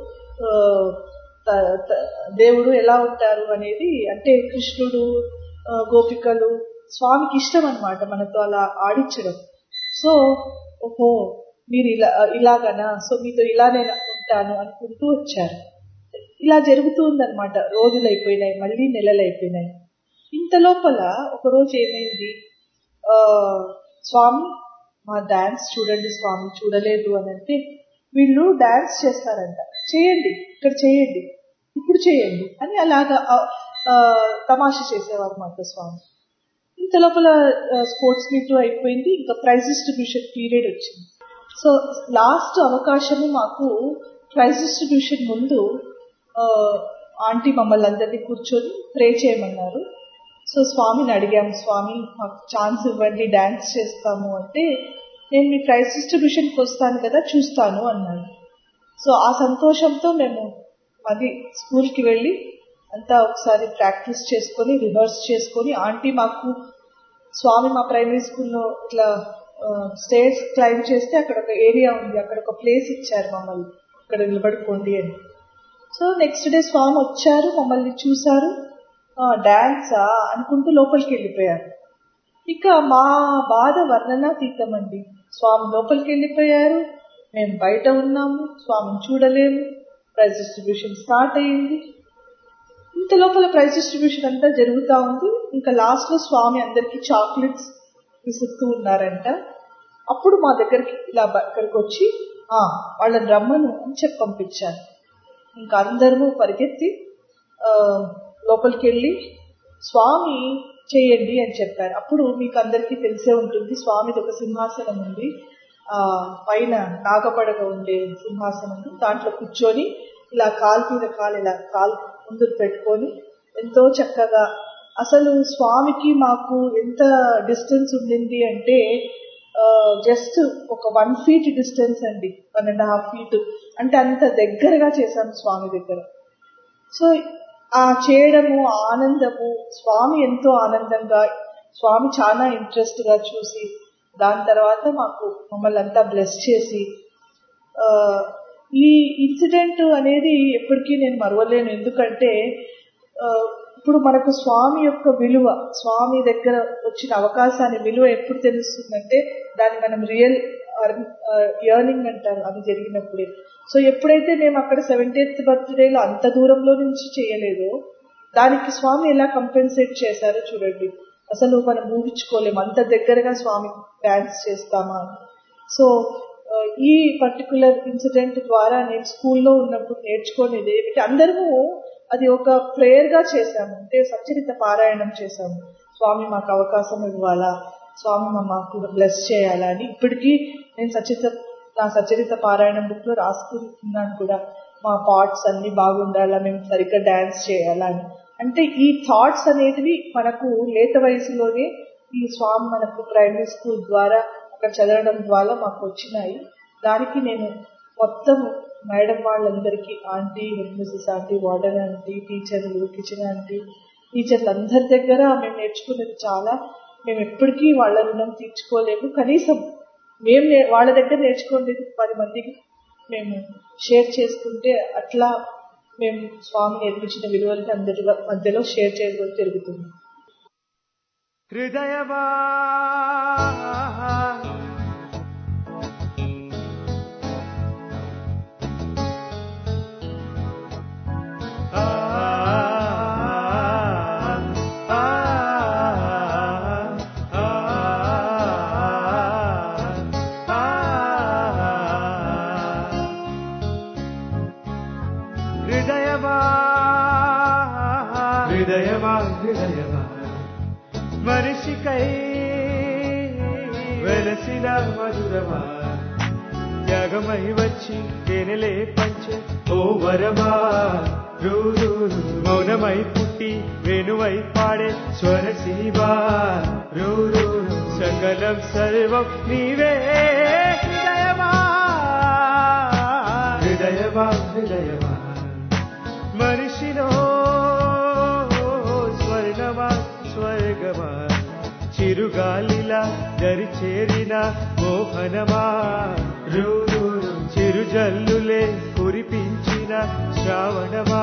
E: దేవుడు ఎలా ఉంటారు అనేది, అంటే కృష్ణుడు గోపికలు స్వామికి ఇష్టం అన్నమాట మనతో అలా ఆడించడం. సో ఓహో మీరు ఇలా ఇలాగనా, సో మీతో ఇలానే ఉంటాను అనుకుంటూ వచ్చారు. ఇలా జరుగుతుందన్నమాట. రోజులు అయిపోయినాయి, మళ్ళీ నెలలు అయిపోయినాయి. ఇంత లోపల ఒకరోజు ఏమైంది, ఆ స్వామి మా డాన్స్ చూడండి స్వామి, చూడలేదు అని అంటే వీళ్ళు డాన్స్ చేస్తారంట, చేయండి ఇక్కడ చేయండి ఇప్పుడు చేయండి అని అలాగా తమాషా చేసేవారు మాట స్వామి. ఇంత లోపల స్పోర్ట్స్ మీట్ అయిపోయింది, ఇంకా ప్రైజ్ డిస్ట్రిబ్యూషన్ పీరియడ్ వచ్చింది. సో లాస్ట్ అవకాశము మాకు ప్రైజ్ డిస్ట్రిబ్యూషన్ ముందు ఆంటీ మమ్మల్ని అందరినీ కూర్చొని ప్రే చేయమన్నారు. సో స్వామిని అడిగాము, స్వామి మాకు ఛాన్స్ ఇవ్వండి డాన్స్ చేస్తాము అంటే, నేను మీ ప్రైజ్ డిస్ట్రిబ్యూషన్కి వస్తాను కదా చూస్తాను అన్నాను. సో ఆ సంతోషంతో మేము అది స్కూల్కి వెళ్ళి అంతా ఒకసారి ప్రాక్టీస్ చేసుకొని రిహర్స్ చేసుకొని ఆంటీ మాకు స్వామి మా ప్రైమరీ స్కూల్లో ఇట్లా స్టేర్స్ క్లైంబ్ చేస్తే అక్కడ ఒక ఏరియా ఉంది, అక్కడ ఒక ప్లేస్ ఇచ్చారు మమ్మల్ని, అక్కడ నిలబడుకోండి అని. సో నెక్స్ట్ డే స్వామి వచ్చారు, మమ్మల్ని చూశారు, డాన్సా అనుకుంటూ లోపలికి వెళ్ళిపోయారు. ఇక మా బాధ వర్ణనాతీతం అండి. స్వామి లోపలికి వెళ్ళిపోయారు, మేము బయట ఉన్నాము, స్వామిని చూడలేము. ప్రైజ్ డిస్ట్రిబ్యూషన్ స్టార్ట్ అయ్యింది. ఇంత లోపల ప్రైజ్ డిస్ట్రిబ్యూషన్ అంతా జరుగుతూ ఉంది. ఇంకా లాస్ట్ లో స్వామి అందరికి చాక్లెట్స్ విసురుతూ ఉన్నారంట. అప్పుడు మా దగ్గరికి ఇలా దగ్గరకు వచ్చి ఆ వాళ్ళని రమ్మను అని చెప్పి పంపించారు. ఇంకా అందరూ పరిగెత్తి ఆ లోపలికి వెళ్ళి స్వామి చేయండి అని చెప్పారు. అప్పుడు మీకు అందరికీ తెలిసే ఉంటుంది, స్వామిది ఒక సింహాసనం ఉంది, ఆ పైన నాగపడగ ఉండే సింహాసనం, దాంట్లో కూర్చొని ఇలా కాలు మీద కాలు ఇలా కాలు ముందుకు పెట్టుకొని ఎంతో చక్కగా, అసలు స్వామికి మాకు ఎంత డిస్టెన్స్ ఉండింది అంటే జస్ట్ ఒక వన్ ఫీట్ డిస్టెన్స్ అండి, వన్ అండ్ హాఫ్ ఫీట్ అంటే అంత దగ్గరగా చేశాము స్వామి దగ్గర. సో ఆ చేయడము ఆనందము, స్వామి ఎంతో ఆనందంగా, స్వామి చాలా ఇంట్రెస్ట్ గా చూసి దాని తర్వాత మాకు మమ్మల్ని అంతా బ్లెస్ చేసి, ఈ ఇన్సిడెంట్ అనేది ఎప్పటికీ నేను మరవలేను. ఎందుకంటే ఇప్పుడు మనకు స్వామి యొక్క విలువ, స్వామి దగ్గర వచ్చిన అవకాశాన్ని విలువ ఎప్పుడు తెలుస్తుందంటే దాన్ని మనం రియల్ ఎర్నింగ్ అంటారు, అది జరిగినప్పుడే. సో ఎప్పుడైతే మేము అక్కడ సెవెంటీన్త్ బర్త్డేలో అంత దూరంలో నుంచి చేయలేదో దానికి స్వామి ఎలా కంపెన్సేట్ చేశారో చూడండి. అసలు మనం ఊహించుకోలేము అంత దగ్గరగా స్వామి డాన్స్ చేస్తామా. సో ఈ పర్టికులర్ ఇన్సిడెంట్ ద్వారా నేను స్కూల్లో ఉన్నప్పుడు నేర్చుకునేది ఏమిటి, అందరము అది ఒక ప్రేయర్ గా చేశాము, అంటే సచ్చరిత పారాయణం చేశాము. స్వామి మాకు అవకాశం ఇవ్వాలా, స్వామి మాకు బ్లెస్ చేయాలా అని. ఇప్పటికీ నేను సచరిత నా సచరిత పారాయణం బుక్ లో రాసుకుంటున్నాను కూడా, మా పార్ట్స్ అన్ని బాగుండాలా, మేము సరిగ్గా డాన్స్ చేయాలా అని. అంటే ఈ థాట్స్ అనేటివి మనకు లేత వయసులోనే ఈ స్వామి మనకు ప్రైమరీ స్కూల్ ద్వారా అక్కడ చదవడం ద్వారా మాకు వచ్చినాయి. దానికి నేను మొత్తం మేడం వాళ్ళందరికీ, aunty, head misses aunty, warden aunty, టీచర్లు, కిచెన్ ఆంటీ, టీచర్లు అందరి దగ్గర మేము నేర్చుకునేది చాలా. మేము ఎప్పటికీ వాళ్ళ రుణం తీర్చుకోలేము. కనీసం మేము వాళ్ళ దగ్గర నేర్చుకునేది పది మందికి మేము షేర్ చేసుకుంటే అట్లా మేము స్వామి నేర్పించిన విలువలకి అందరి మధ్యలో షేర్ చేయడం జరుగుతుంది.
D: హృదయమా హృదయమా హృదయమా మనిషికై వెలసిన మధురమా, త్యాగమై వచ్చి తేనెలే పంచే ఓ వరమా, రూరు మౌనమై పుట్టి వేణువై పాడే స్వరసీమా, రూరు సకలం సర్వం నీవే. హృదయమా హృదయమా హృదయమా మనిషిలో స్వర్ణమా స్వర్గమా, చిరుగాలిలా దరి చేరిన మోహనమా, రూరు చిరుజల్లులే కురిపించిన శ్రావణమా,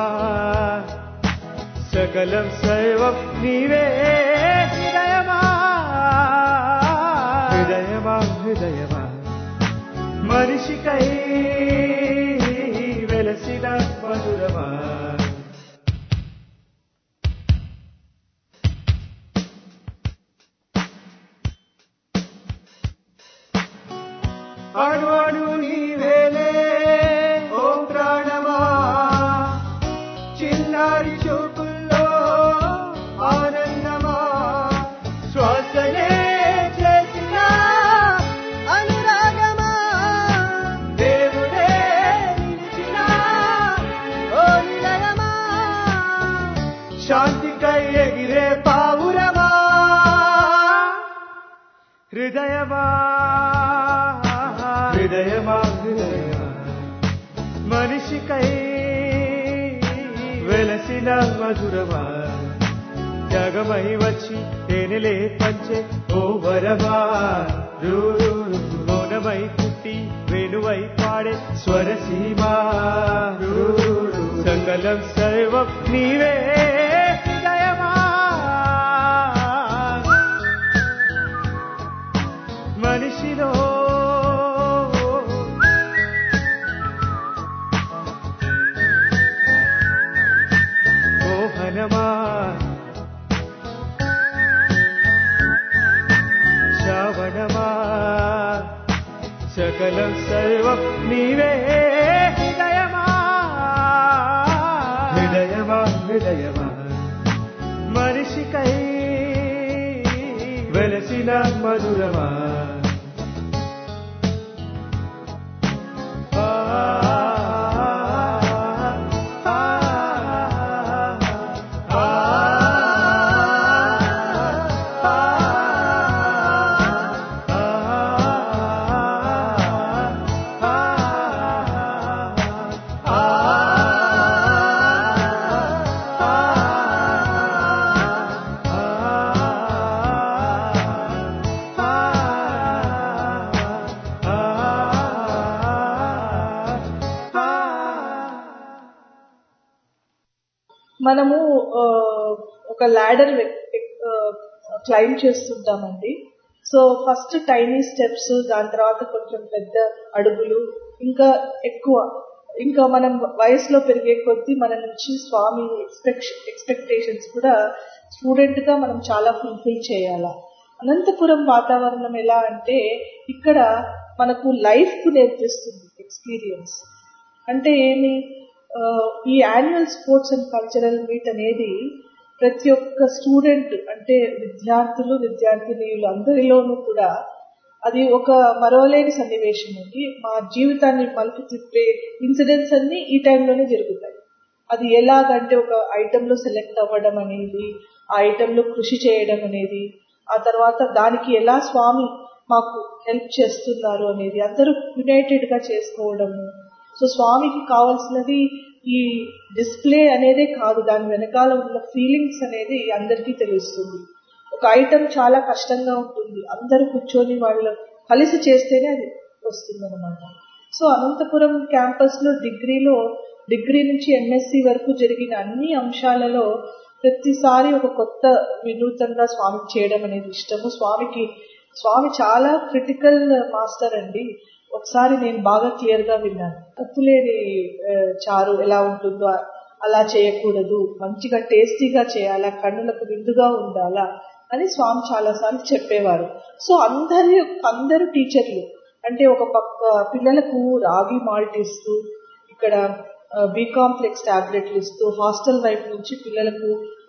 D: సకలం సర్వం నీవే. హృదయమా హృదయమా హృదయమా మనిషికై వెలసిన మధురమా. అణు అణు నీవేలే ఓ ప్రాణమా, చిన్నారి చూపుల్లో ఆనందమా, శ్వాసనే చేసిన అనురాగమా, దేవుడే నిలిచిన ఓ నిలయమా, శాంతికై ఎగిరే పావురమా. హృదయమా హృదయమా హృదయమా మనిషికై వెలసిన మధురమా జగమై వచ్చి తేనెలే పంచే ఓ వరమా మౌనమై పుట్టి వేణువై పాడే స్వరసీమా సకలం సర్వం నీవే దయమా మనిషిలో మోహనమా శ్రావణమా సకలం సర్వం నీవే హృదయమా హృదయమా హృదయమా మనిషికై వెలసిన మధురమా
E: మనము ఒక ల్యాడర్ క్లైంబ్ చేస్తుంటామండి. సో ఫస్ట్ టైనీ స్టెప్స్, దాని తర్వాత కొంచెం పెద్ద అడుగులు, ఇంకా ఎక్కువ, ఇంకా మనం వయసులో పెరిగే కొద్దీ మన నుంచి స్వామి ఎక్స్పెక్ట్ ఎక్స్పెక్టేషన్స్ కూడా స్టూడెంట్ గా మనం చాలా ఫుల్ఫిల్ చేయాలా. అనంతపురం వాతావరణం ఎలా అంటే ఇక్కడ మనకు లైఫ్ కు నేర్పిస్తుంది ఎక్స్పీరియన్స్. అంటే ఏమి, ఈ annual sports and cultural meet అనేది ప్రతి ఒక్క స్టూడెంట్ అంటే విద్యార్థులు విద్యార్థినీయులు అందరిలోనూ కూడా అది ఒక మరోలేని సన్నివేశం అండి. మా జీవితాన్ని మలుపు తిప్పే ఇన్సిడెంట్స్ అన్ని ఈ టైంలోనే జరుగుతాయి. అది ఎలాగంటే ఒక ఐటెంలో సెలెక్ట్ అవ్వడం అనేది, ఆ ఐటెంలో కృషి చేయడం అనేది, ఆ తర్వాత దానికి ఎలా స్వామి మాకు హెల్ప్ చేస్తున్నారు అనేది అందరూ యునైటెడ్ గా చేసుకోవడము. సో స్వామికి కావాల్సినది ఈ డిస్ప్లే అనేదే కాదు, దాని వెనకాల ఉన్న ఫీలింగ్స్ అనేది అందరికీ తెలుస్తుంది. ఒక ఐటమ్ చాలా కష్టంగా ఉంటుంది, అందరూ కూర్చొని వాళ్ళు కలిసి చేస్తేనే అది వస్తుంది అనమాట. సో అనంతపురం క్యాంపస్ లో డిగ్రీలో డిగ్రీ నుంచి ఎంఎస్సి వరకు జరిగిన అన్ని అంశాలలో ప్రతిసారి ఒక కొత్త వినూతంగా స్వామికి చేయడం అనేది ఇష్టము. స్వామికి స్వామి చాలా క్రిటికల్ మాస్టర్ అండి. ఒకసారి నేను బాగా క్లియర్ గా విన్నాను, ఉప్పులేని చారు ఎలా ఉంటుందో అలా చేయకూడదు, మంచిగా టేస్టీగా చేయాలా, కన్నులకు విందుగా ఉండాలా అని స్వామి చాలాసార్లు చెప్పేవారు. సో అందరి అందరు టీచర్లు అంటే ఒక పక్క పిల్లలకు రాగి మాల్ట్ ఇస్తూ, ఇక్కడ బి కాంప్లెక్స్ టాబ్లెట్లు ఇస్తూ, హాస్టల్ వైపు నుంచి పిల్లలకు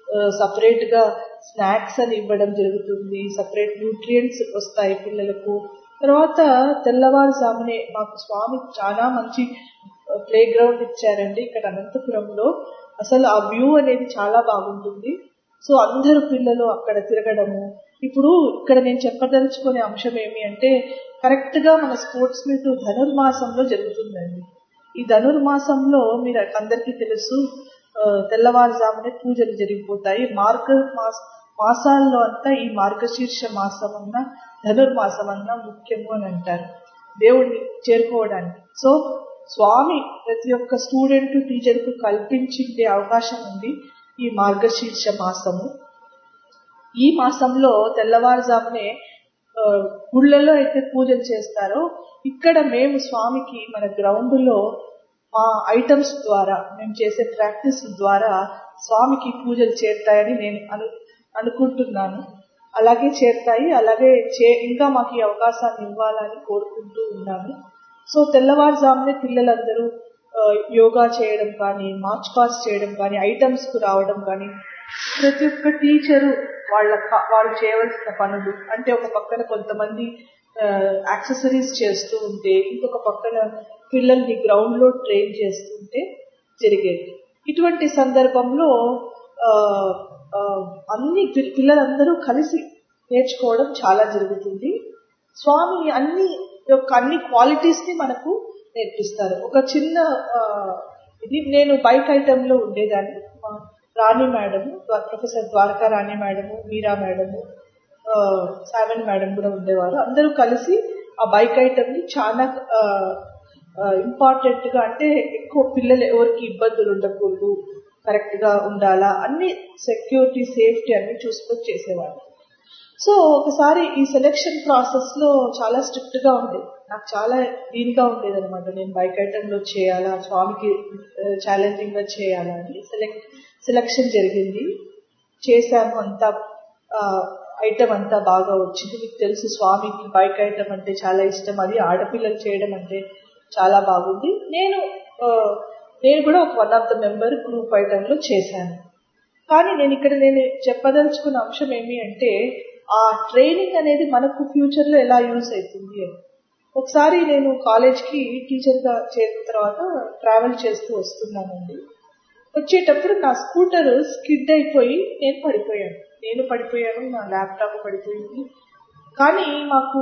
E: సపరేట్ గా స్నాక్స్ అని ఇవ్వడం జరుగుతుంది, సపరేట్ న్యూట్రియంట్స్ వస్తాయి పిల్లలకు. తర్వాత తెల్లవారుజామునే మాకు స్వామి చాలా మంచి ప్లే గ్రౌండ్ ఇచ్చారండి ఇక్కడ అనంతపురంలో. అసలు ఆ వ్యూ అనేది చాలా బాగుంటుంది. సో అందరు పిల్లలు అక్కడ తిరగడము. ఇప్పుడు ఇక్కడ నేను చెప్పదలుచుకునే అంశం ఏమి అంటే, కరెక్ట్ గా మన స్పోర్ట్స్ మీట్ ధనుర్మాసంలో జరుగుతుందండి. ఈ ధనుర్మాసంలో మీరు అందరికీ తెలుసు, తెల్లవారుజామునే పూజలు జరిగిపోతాయి. మార్గ మాస మాసాల్లో అంతా ఈ మార్గశీర్ష మాసం అన్నా ధనుర్మాసం అన్నా ముఖ్యము అని అంటారు దేవుణ్ణి చేరుకోవడానికి. సో స్వామి ప్రతి ఒక్క స్టూడెంట్ టీచర్ కు కల్పించే అవకాశం ఉంది ఈ మార్గశీర్ష మాసము. ఈ మాసంలో తెల్లవారుజామునే గుళ్ళలో అయితే పూజలు చేస్తారో, ఇక్కడ మేము స్వామికి మన గ్రౌండ్ లో మా ఐటమ్స్ ద్వారా మేము చేసే ప్రాక్టీస్ ద్వారా స్వామికి పూజలు చేరుతాయని నేను అను అనుకుంటున్నాను అలాగే చేరుతాయి. అలాగే చే ఇంకా మాకు ఈ అవకాశాన్ని ఇవ్వాలని కోరుకుంటూ ఉన్నాను. సో తెల్లవారుజామునే పిల్లలందరూ యోగా చేయడం కానీ, మార్చ్ పాస్ చేయడం కానీ, ఐటమ్స్ కు రావడం కానీ, ప్రతి ఒక్క టీచరు వాళ్ళ వాళ్ళు చేయవలసిన పనులు అంటే ఒక పక్కన కొంతమంది యాక్సెసరీస్ చేస్తూ ఉంటే, ఇంకొక పక్కన పిల్లల్ని గ్రౌండ్ లో ట్రైన్ చేస్తుంటే జరిగేది. ఇటువంటి సందర్భంలో అన్ని పిల్లలందరూ కలిసి నేర్చుకోవడం చాలా జరుగుతుంది. స్వామి అన్ని యొక్క అన్ని క్వాలిటీస్ ని మనకు నేర్పిస్తారు. ఒక చిన్న ఇది, నేను బైక్ ఐటమ్ లో ఉండేదాన్ని, Rani madam, professor Dwaraka Rani madam, Meera madam, సావెన్ మేడం కూడా ఉండేవారు. అందరూ కలిసి ఆ బైక్ ఐటమ్ ని చాలా ఇంపార్టెంట్ గా, అంటే ఎక్కువ పిల్లలు ఎవరికి ఇబ్బందులు ఉండకూడదు, కరెక్ట్ గా ఉండాలా, అన్ని సెక్యూరిటీ సేఫ్టీ అన్ని చూసుకొని చేసేవారు. సో ఒకసారి ఈ సెలెక్షన్ ప్రాసెస్ లో చాలా స్ట్రిక్ట్ గా ఉండేది. నాకు చాలా దీనిగా ఉండేది అనమాట. నేను బైక్ ఐటమ్ లో చేయాలా, స్వామికి ఛాలెంజింగ్ గా చేయాలా అని సెలెక్ట్ సెలెక్షన్ జరిగింది. చేశాము, అంతా ఐటమ్ అంతా బాగా వచ్చింది. మీకు తెలుసు స్వామికి బైక్ ఐటమ్ అంటే చాలా ఇష్టం, అది ఆడపిల్లలు చేయడం అంటే చాలా బాగుంది. నేను నేను కూడా ఒక one of the member group item లో చేశాను. కానీ నేను ఇక్కడ నేను చెప్పదలుచుకున్న అంశం ఏమి అంటే, ఆ ట్రైనింగ్ అనేది మనకు ఫ్యూచర్ లో ఎలా యూజ్ అవుతుంది అని. ఒకసారి నేను కాలేజ్ కి టీచర్ గా చేరిన తర్వాత ట్రావెల్ చేస్తూ వస్తున్నానండి. వచ్చేటప్పుడు నా స్కూటర్ స్కిడ్ అయిపోయి నేను పడిపోయాను. నేను పడిపోయాను, నా ల్యాప్టాప్ పడిపోయింది. కానీ మాకు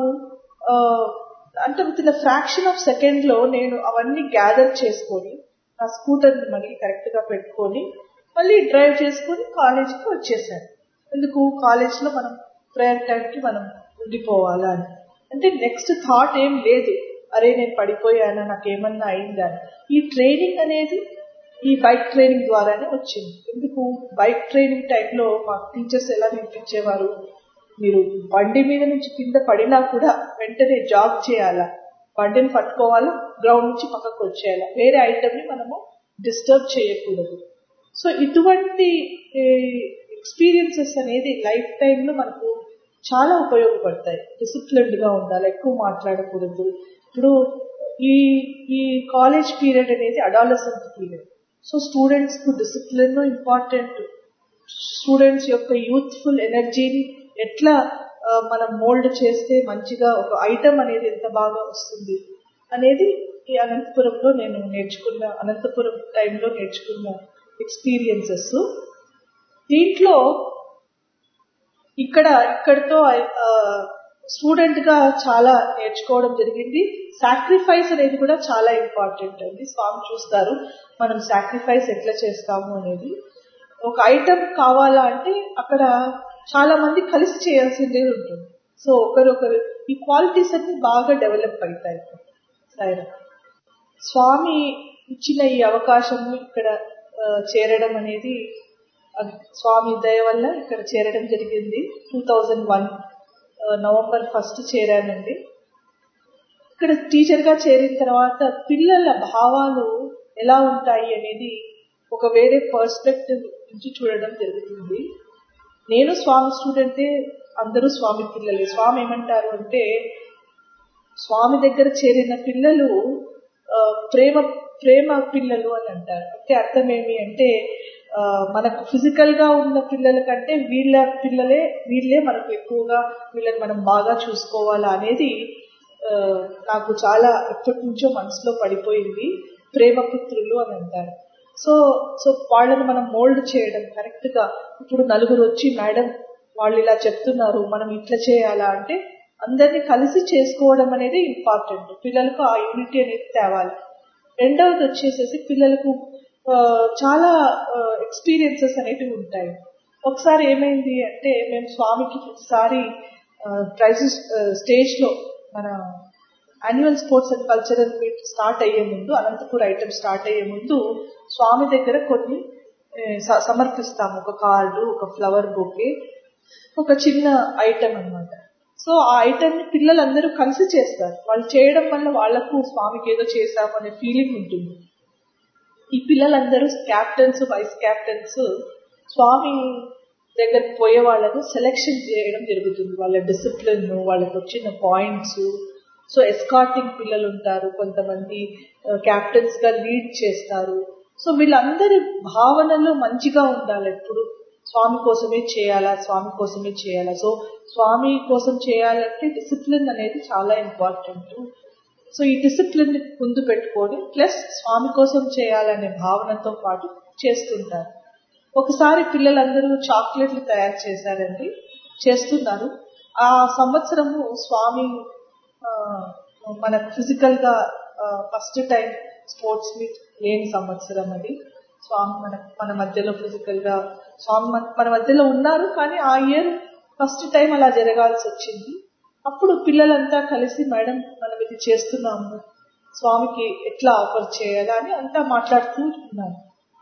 E: అంటే within fraction of second లో నేను అవన్నీ గ్యాదర్ చేసుకొని నా స్కూటర్ ని మళ్ళీ కరెక్ట్ గా పెట్టుకొని మళ్ళీ డ్రైవ్ చేసుకొని కాలేజ్కి వచ్చేసాను. ఎందుకు, కాలేజ్ లో మనం ప్రేయర్ టైంకి మనం ఉండిపోవాలా అని. అంటే నెక్స్ట్ థాట్ ఏం లేదు, అరే నేను పడిపోయానా, నాకేమన్నా అయిందా. ఈ ట్రైనింగ్ అనేది ఈ బైక్ ట్రైనింగ్ ద్వారానే వచ్చింది. ఎందుకు, బైక్ ట్రైనింగ్ టైంలో మా టీచర్స్ ఎలా నేర్పించేవారు, మీరు బండి మీద నుంచి కింద పడినా కూడా వెంటనే జాగ్ చేయాలా, బండిని పట్టుకోవాలా, గ్రౌండ్ నుంచి పక్కకు వచ్చేయాలా, వేరే ఐటమ్ ని మనము డిస్టర్బ్ చేయకూడదు. సో ఇటువంటి ఎక్స్పీరియన్సెస్ అనేది లైఫ్ టైంలో మనకు చాలా ఉపయోగపడతాయి. డిసిప్లిన్డ్ గా ఉండాలి, ఎక్కువ మాట్లాడకూడదు. ఇప్పుడు ఈ ఈ కాలేజ్ పీరియడ్ అనేది అడాలసెంట్ పీరియడ్. సో స్టూడెంట్స్ కు డిసిప్లిన్ ఇంపార్టెంట్. స్టూడెంట్స్ యొక్క యూత్ఫుల్ ఎనర్జీని ఎట్లా మనం మోల్డ్ చేస్తే మంచిగా ఒక ఐటమ్ అనేది ఎంత బాగా వస్తుంది అనేది ఈ అనంతపురంలో నేను నేర్చుకున్న, అనంతపురం టైంలో నేర్చుకున్న ఎక్స్పీరియన్సెస్. దీంట్లో ఇక్కడ ఇక్కడతో స్టూడెంట్ గా చాలా నేర్చుకోవడం జరిగింది. సాక్రిఫైస్ అనేది కూడా చాలా ఇంపార్టెంట్ అండి. స్వామి చూస్తారు మనం సాక్రిఫైస్ ఎట్లా చేస్తాము అనేది. ఒక ఐటమ్ కావాలా అంటే అక్కడ చాలా మంది కలిసి చేయాల్సిందే ఉంటుంది. సో ఒకరొకరు ఈ క్వాలిటీస్ అన్ని బాగా డెవలప్ అవుతాయి. సరే, స్వామి ఇచ్చిన ఈ అవకాశం ఇక్కడ చేరడం అనేది స్వామి దయ వల్ల ఇక్కడ చేరడం జరిగింది. Two thousand one November first చేరానండి. ఇక్కడ టీచర్ గా చేరిన తర్వాత పిల్లల భావాలు ఎలా ఉంటాయి అనేది ఒక వేరే పర్స్పెక్టివ్ నుంచి చూడడం జరుగుతుంది. నేను స్వామి స్టూడెంటే, అందరూ స్వామి పిల్లలే. స్వామి ఏమంటారు అంటే, స్వామి దగ్గర చేరిన పిల్లలు ప్రేమ ప్రేమ పిల్లలు అని అంటారు. అంటే అర్థం ఏమి అంటే, మనకు ఫిజికల్ గా ఉన్న పిల్లల కంటే వీళ్ళ పిల్లలే వీళ్ళే మనకు ఎక్కువగా, వీళ్ళని మనం బాగా చూసుకోవాలా అనేది నాకు చాలా ఎప్పటి నుంచో మనసులో పడిపోయింది. ప్రేమ పుత్రులు అని అంటారు. సో సో వాళ్ళని మనం మోల్డ్ చేయడం కరెక్ట్ గా. ఇప్పుడు నలుగురు వచ్చి మేడం వాళ్ళు ఇలా చెప్తున్నారు, మనం ఇట్లా చేయాలా అంటే అందరినీ కలిసి చేసుకోవడం అనేది ఇంపార్టెంట్. పిల్లలకు ఆ యూనిటీ అనేది తేవాలి. రెండవది వచ్చేసేసి పిల్లలకు చాలా ఎక్స్పీరియన్సెస్ అనేవి ఉంటాయి. ఒకసారి ఏమైంది అంటే, మేము స్వామికి ప్రతిసారి ప్రైజెస్ స్టేజ్ లో మన annual sports and cultural meet start అయ్యే ముందు, అనంతపూర్ ఐటమ్ స్టార్ట్ అయ్యే ముందు స్వామి దగ్గర కొన్ని సమర్పిస్తాము. ఒక కార్డు, ఒక ఫ్లవర్ బొకే, ఒక చిన్న ఐటమ్ అన్నమాట. సో ఆ ఐటమ్ ని పిల్లలందరూ కలిసి చేస్తారు. వాళ్ళు చేయడం వల్ల వాళ్లకు స్వామికి ఏదో చేశాము అనే ఫీలింగ్ ఉంటుంది. ఈ పిల్లలందరూ క్యాప్టెన్స్, వైస్ క్యాప్టెన్స్ స్వామి దగ్గరికి పోయే వాళ్ళను సెలెక్షన్ చేయడం జరుగుతుంది. వాళ్ళ డిసిప్లిన్, వాళ్ళకి వచ్చిన పాయింట్స్. సో ఎస్కార్టింగ్ పిల్లలు ఉంటారు, కొంతమంది క్యాప్టెన్స్ గా లీడ్ చేస్తారు. సో వీళ్ళందరి భావనలు మంచిగా ఉండాలి. ఎప్పుడు స్వామి కోసమే చేయాలా, స్వామి కోసమే చేయాలా. సో స్వామి కోసం చేయాలంటే డిసిప్లిన్ అనేది చాలా ఇంపార్టెంట్. సో ఈ డిసిప్లిన్ ముందు పెట్టుకొని ప్లస్ స్వామి కోసం చేయాలనే భావనతో పాటు చేస్తుంటారు. ఒకసారి పిల్లలందరూ చాక్లెట్లు తయారు చేశారండి, చేస్తున్నారు. ఆ సంవత్సరము స్వామి మన ఫిజికల్ గా ఫస్ట్ టైం స్పోర్ట్స్ మీట్ లేని సంవత్సరం అది. స్వామి మన మన మధ్యలో ఫిజికల్ గా స్వామి మన మధ్యలో ఉన్నారు. కానీ ఆ ఇయర్ ఫస్ట్ టైం అలా జరగాల్సి వచ్చింది. అప్పుడు పిల్లలంతా కలిసి మేడం మనం ఇది చేస్తున్నాము, స్వామికి ఎట్లా ఆఫర్ చేయాలా అని అంతా మాట్లాడుతూ ఉన్నారు.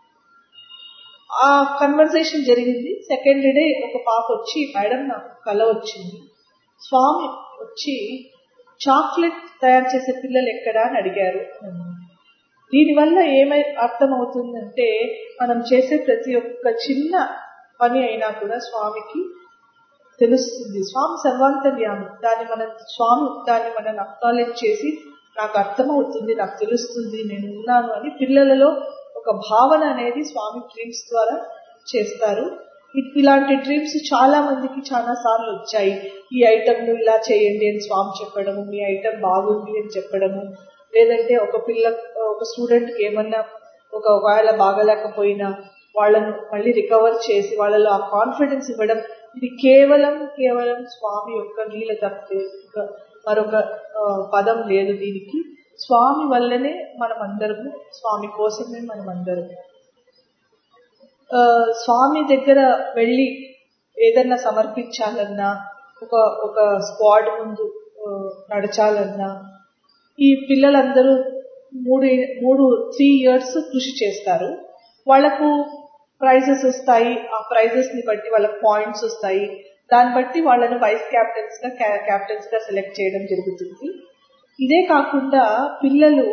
E: ఆ కన్వర్సేషన్ జరిగింది. సెకండ్ డే ఒక పాప వచ్చి, మేడం నాకు కల వచ్చింది, స్వామి వచ్చి చాక్లెట్ తయారు చేసే పిల్లలు ఎక్కడా అని అడిగారు. దీనివల్ల ఏమై అర్థం అవుతుందంటే మనం చేసే ప్రతి ఒక్క చిన్న పని అయినా కూడా స్వామికి తెలుస్తుంది. స్వామి సర్వాంతర్యామి, దాన్ని మనం స్వామి దాన్ని మనం అక్నాలెడ్జ్ చేసి నాకు అర్థమవుతుంది, నాకు తెలుస్తుంది, నేను ఉన్నాను అని పిల్లలలో ఒక భావన అనేది స్వామి డ్రీమ్స్ ద్వారా చేస్తారు. ఇలాంటి డ్రీమ్స్ చాలా మందికి చాలా సార్లు వచ్చాయి. ఈ ఐటమ్ ను ఇలా చేయండి అని స్వామి చెప్పడము, మీ ఐటమ్ బాగుంది అని చెప్పడము, లేదంటే ఒక పిల్ల ఒక స్టూడెంట్ కి ఏమన్నా ఒక ఒకవేళ బాగలేకపోయినా వాళ్ళను మళ్ళీ రికవర్ చేసి వాళ్ళలో ఆ కాన్ఫిడెన్స్ ఇవ్వడం. ఇది కేవలం కేవలం స్వామి యొక్క లీల తప్పితే మరొక పదం లేదు దీనికి. స్వామి వల్లనే మనం అందరము, స్వామి కోసమే మనం అందరము. స్వామి దగ్గర వెళ్ళి ఏదన్నా సమర్పించాలన్నా, ఒక ఒక స్క్వాడ్ ముందు నడచాలన్నా, ఈ పిల్లలందరూ మూడు మూడు త్రీ ఇయర్స్ కృషి చేస్తారు. వాళ్లకు ప్రైజెస్ వస్తాయి. ఆ ప్రైజెస్ ని బట్టి వాళ్ళకి పాయింట్స్ వస్తాయి. దాన్ని బట్టి వాళ్ళను వైస్ క్యాప్టెన్స్ గా క్యాప్టెన్స్ గా సెలెక్ట్ చేయడం జరుగుతుంది. ఇదే కాకుండా పిల్లలు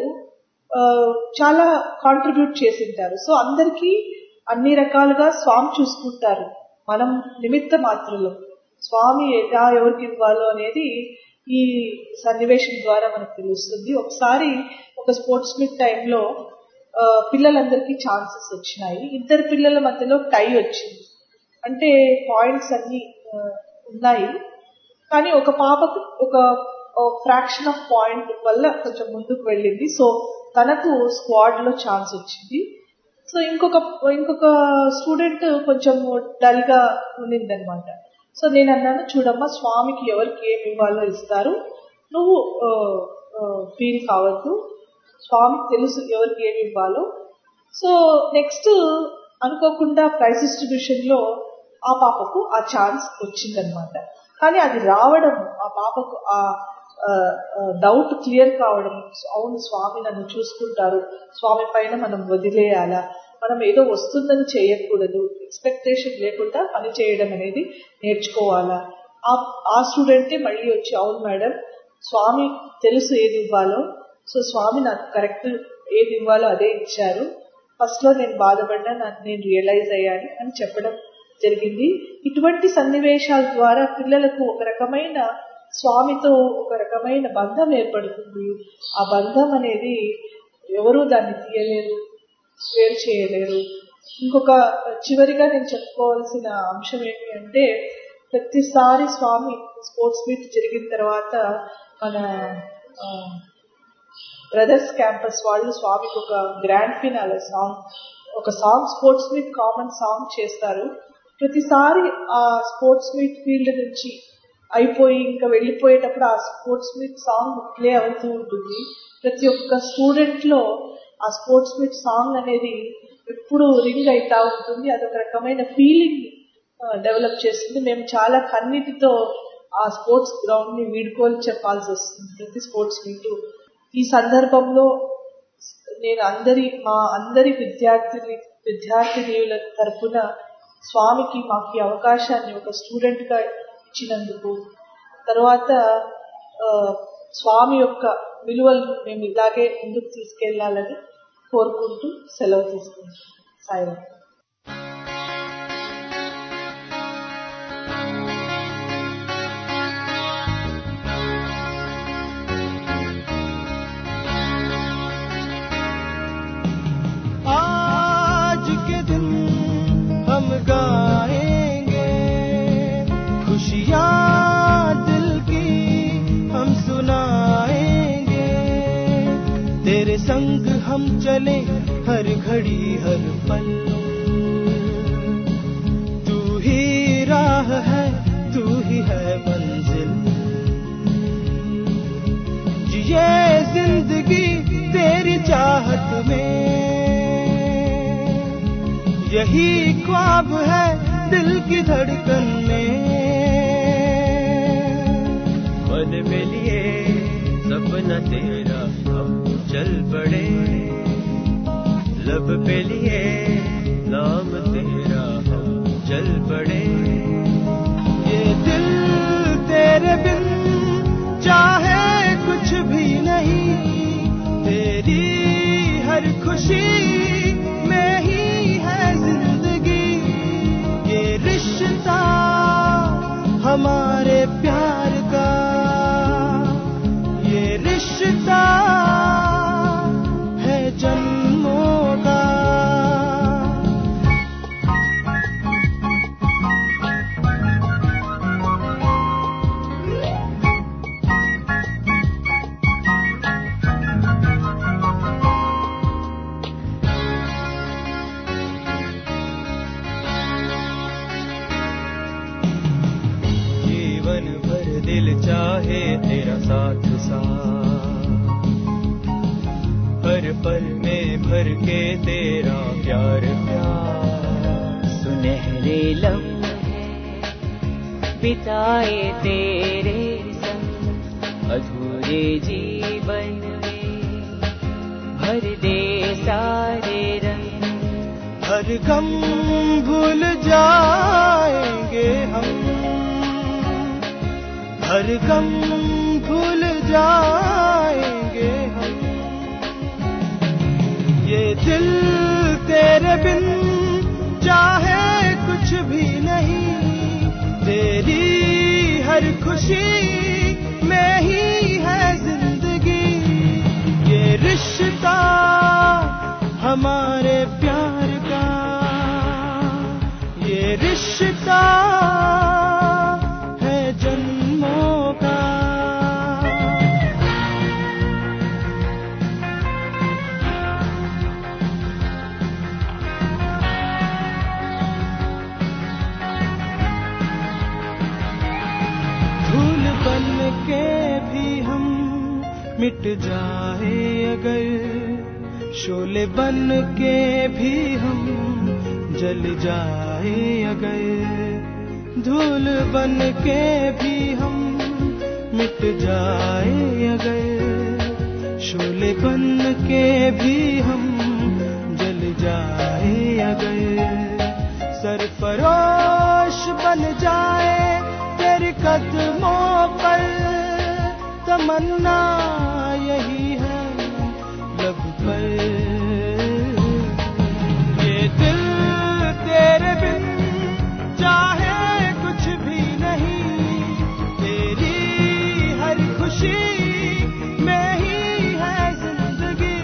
E: చాలా కాంట్రిబ్యూట్ చేసింటారు. సో అందరికీ అన్ని రకాలుగా స్వామి చూసుకుంటారు. మనం నిమిత్త మాత్రులు. స్వామి ఎలా ఎవరికి ఇవ్వాలో అనేది ఈ సన్నివేశం ద్వారా మనకు తెలుస్తుంది. ఒకసారి ఒక స్పోర్ట్స్ మీట్ టైంలో పిల్లలందరికీ ఛాన్సెస్ వచ్చినాయి. ఇద్దరు పిల్లల మధ్యలో టై వచ్చింది. అంటే పాయింట్స్ అన్ని ఉన్నాయి, కానీ ఒక పాపకు ఒక ఫ్రాక్షన్ ఆఫ్ పాయింట్ వల్ల కొంచెం ముందుకు వెళ్ళింది. సో తనకు స్క్వాడ్ లో ఛాన్స్ వచ్చింది. సో ఇంకొక ఇంకొక స్టూడెంట్ కొంచెం డల్ గా ఉన్నిందనమాట. సో నేను అన్నాను, చూడమ్మా, స్వామికి ఎవరికి ఏమి ఇవ్వాలో ఇస్తారు, నువ్వు ఫీల్ కావద్దు, స్వామికి తెలుసు ఎవరికి ఏమి ఇవ్వాలో. సో నెక్స్ట్ అనుకోకుండా ప్రైజ్ డిస్ట్రిబ్యూషన్ లో ఆ పాపకు ఆ ఛాన్స్ వచ్చిందనమాట. కానీ అది రావడం, ఆ పాపకు ఆ డౌట్ క్లియర్ కావడం, అవును స్వామి నన్ను చూసుకుంటారు, స్వామి పైన మనం వదిలేయాలా, మనం ఏదో వస్తుందని చేయకూడదు, ఎక్స్పెక్టేషన్ లేకుండా పని చేయడం అనేది నేర్చుకోవాలా. ఆ స్టూడెంటే మళ్ళీ వచ్చి, అవును మేడం, స్వామి తెలుసు ఏది ఇవ్వాలో, సో స్వామి నాకు కరెక్ట్ ఏది ఇవ్వాలో అదే ఇచ్చారు, ఫస్ట్ లో నేను బాధపడ్డా, నాకు నేను రియలైజ్ అయ్యాను అని చెప్పడం జరిగింది. ఇటువంటి సన్నివేశాల ద్వారా పిల్లలకు ఒక రకమైన స్వామితో ఒక రకమైన బంధం ఏర్పడుతుంది. ఆ బంధం అనేది ఎవరూ దాన్ని తీయలేరు, వేరు చేయలేరు. ఇంకొక చివరిగా నేను చెప్పుకోవాల్సిన అంశం ఏంటి అంటే, ప్రతిసారి స్వామి స్పోర్ట్స్ మీట్ జరిగిన తర్వాత మన బ్రదర్స్ క్యాంపస్ వాళ్ళు స్వామికి ఒక గ్రాండ్ ఫినాలే సాంగ్, ఒక song sports meet common song చేస్తారు. ప్రతిసారి ఆ స్పోర్ట్స్ మీట్ ఫీల్డ్ నుంచి అయిపోయి ఇంకా వెళ్ళిపోయేటప్పుడు ఆ స్పోర్ట్స్ మీట్ సాంగ్ ప్లే అవుతూ ఉంటుంది. ప్రతి ఒక్క స్టూడెంట్ లో ఆ స్పోర్ట్స్ మీట్ సాంగ్ అనేది ఎప్పుడు రింగ్ అవుతా ఉంటుంది. అదొక రకమైన ఫీలింగ్ డెవలప్ చేస్తుంది. మేము చాలా కన్నీటితో ఆ స్పోర్ట్స్ గ్రౌండ్ ని వీడుకోలు చెప్పాల్సి వస్తుంది ప్రతి స్పోర్ట్స్ మీట్. ఈ సందర్భంలో నేను అందరి మా అందరి విద్యార్థి విద్యార్థినియుల తరపున స్వామికి మాకు ఈ అవకాశాన్ని ఒక స్టూడెంట్ గా ఇచ్చినందుకు, తర్వాత స్వామి యొక్క విలువలను మేము ఇలాగే ముందుకు తీసుకెళ్లాలని కోరుకుంటూ సెలవు తీసుకుంటాం. సాయిరాం.
F: संग हम चले हर घड़ी हर पल, तू ही राह है, तू ही है मंजिल, जिए जिंदगी तेरी चाहत में, यही ख्वाब है दिल की धड़कन में। मन में लिए सपना तेरा हम चल पड़े, लब पे लिए नाम तेरा हम चल पड़े। ये दिल तेरे बिन चाहे कुछ भी नहीं, तेरी हर खुशी में ही है जिंदगी। ये रिश्ता हमारे प्यार का, ये रिश्ता है जन्मों का। जीवन भर दिल चाहे तेरा साथ साथ, हर पल में भर के तेरा प्यार प्यार।
G: सुनहरे लम्हे बिताए तेरे संग, अधूरे जीवन में भर दे सारे रंग।
F: हर गम भूल जाएंगे हम, हर गम भूल जाएंगे हम। ये दिल तेरे बिन चाहे कुछ भी नहीं, तेरी हर खुशी में ही है जिंदगी। ये रिश्ता हमारे प्यार का, ये रिश्ता है जन्मों का। धूल बन के भी हम मिट जाए अगर, शोले बन के भी हम जल जाए अगर। धूल बन के भी हम मिट जाए अगर, शोले बन के भी हम जल जाए अगर। सरफरोश बन जाए तेरे कदमों पर, तमन्ना यही है लब पर। ये दिल तेरे बिन चाहे कुछ भी नहीं, तेरी हर खुशी में ही है जिंदगी।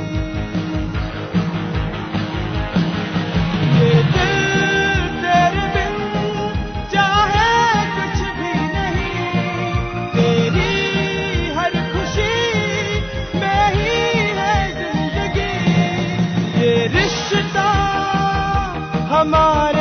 F: ये दिल तेरे बिन चाहे कुछ भी नहीं, तेरी हर खुशी में ही है जिंदगी। ये रिश्ता हमारे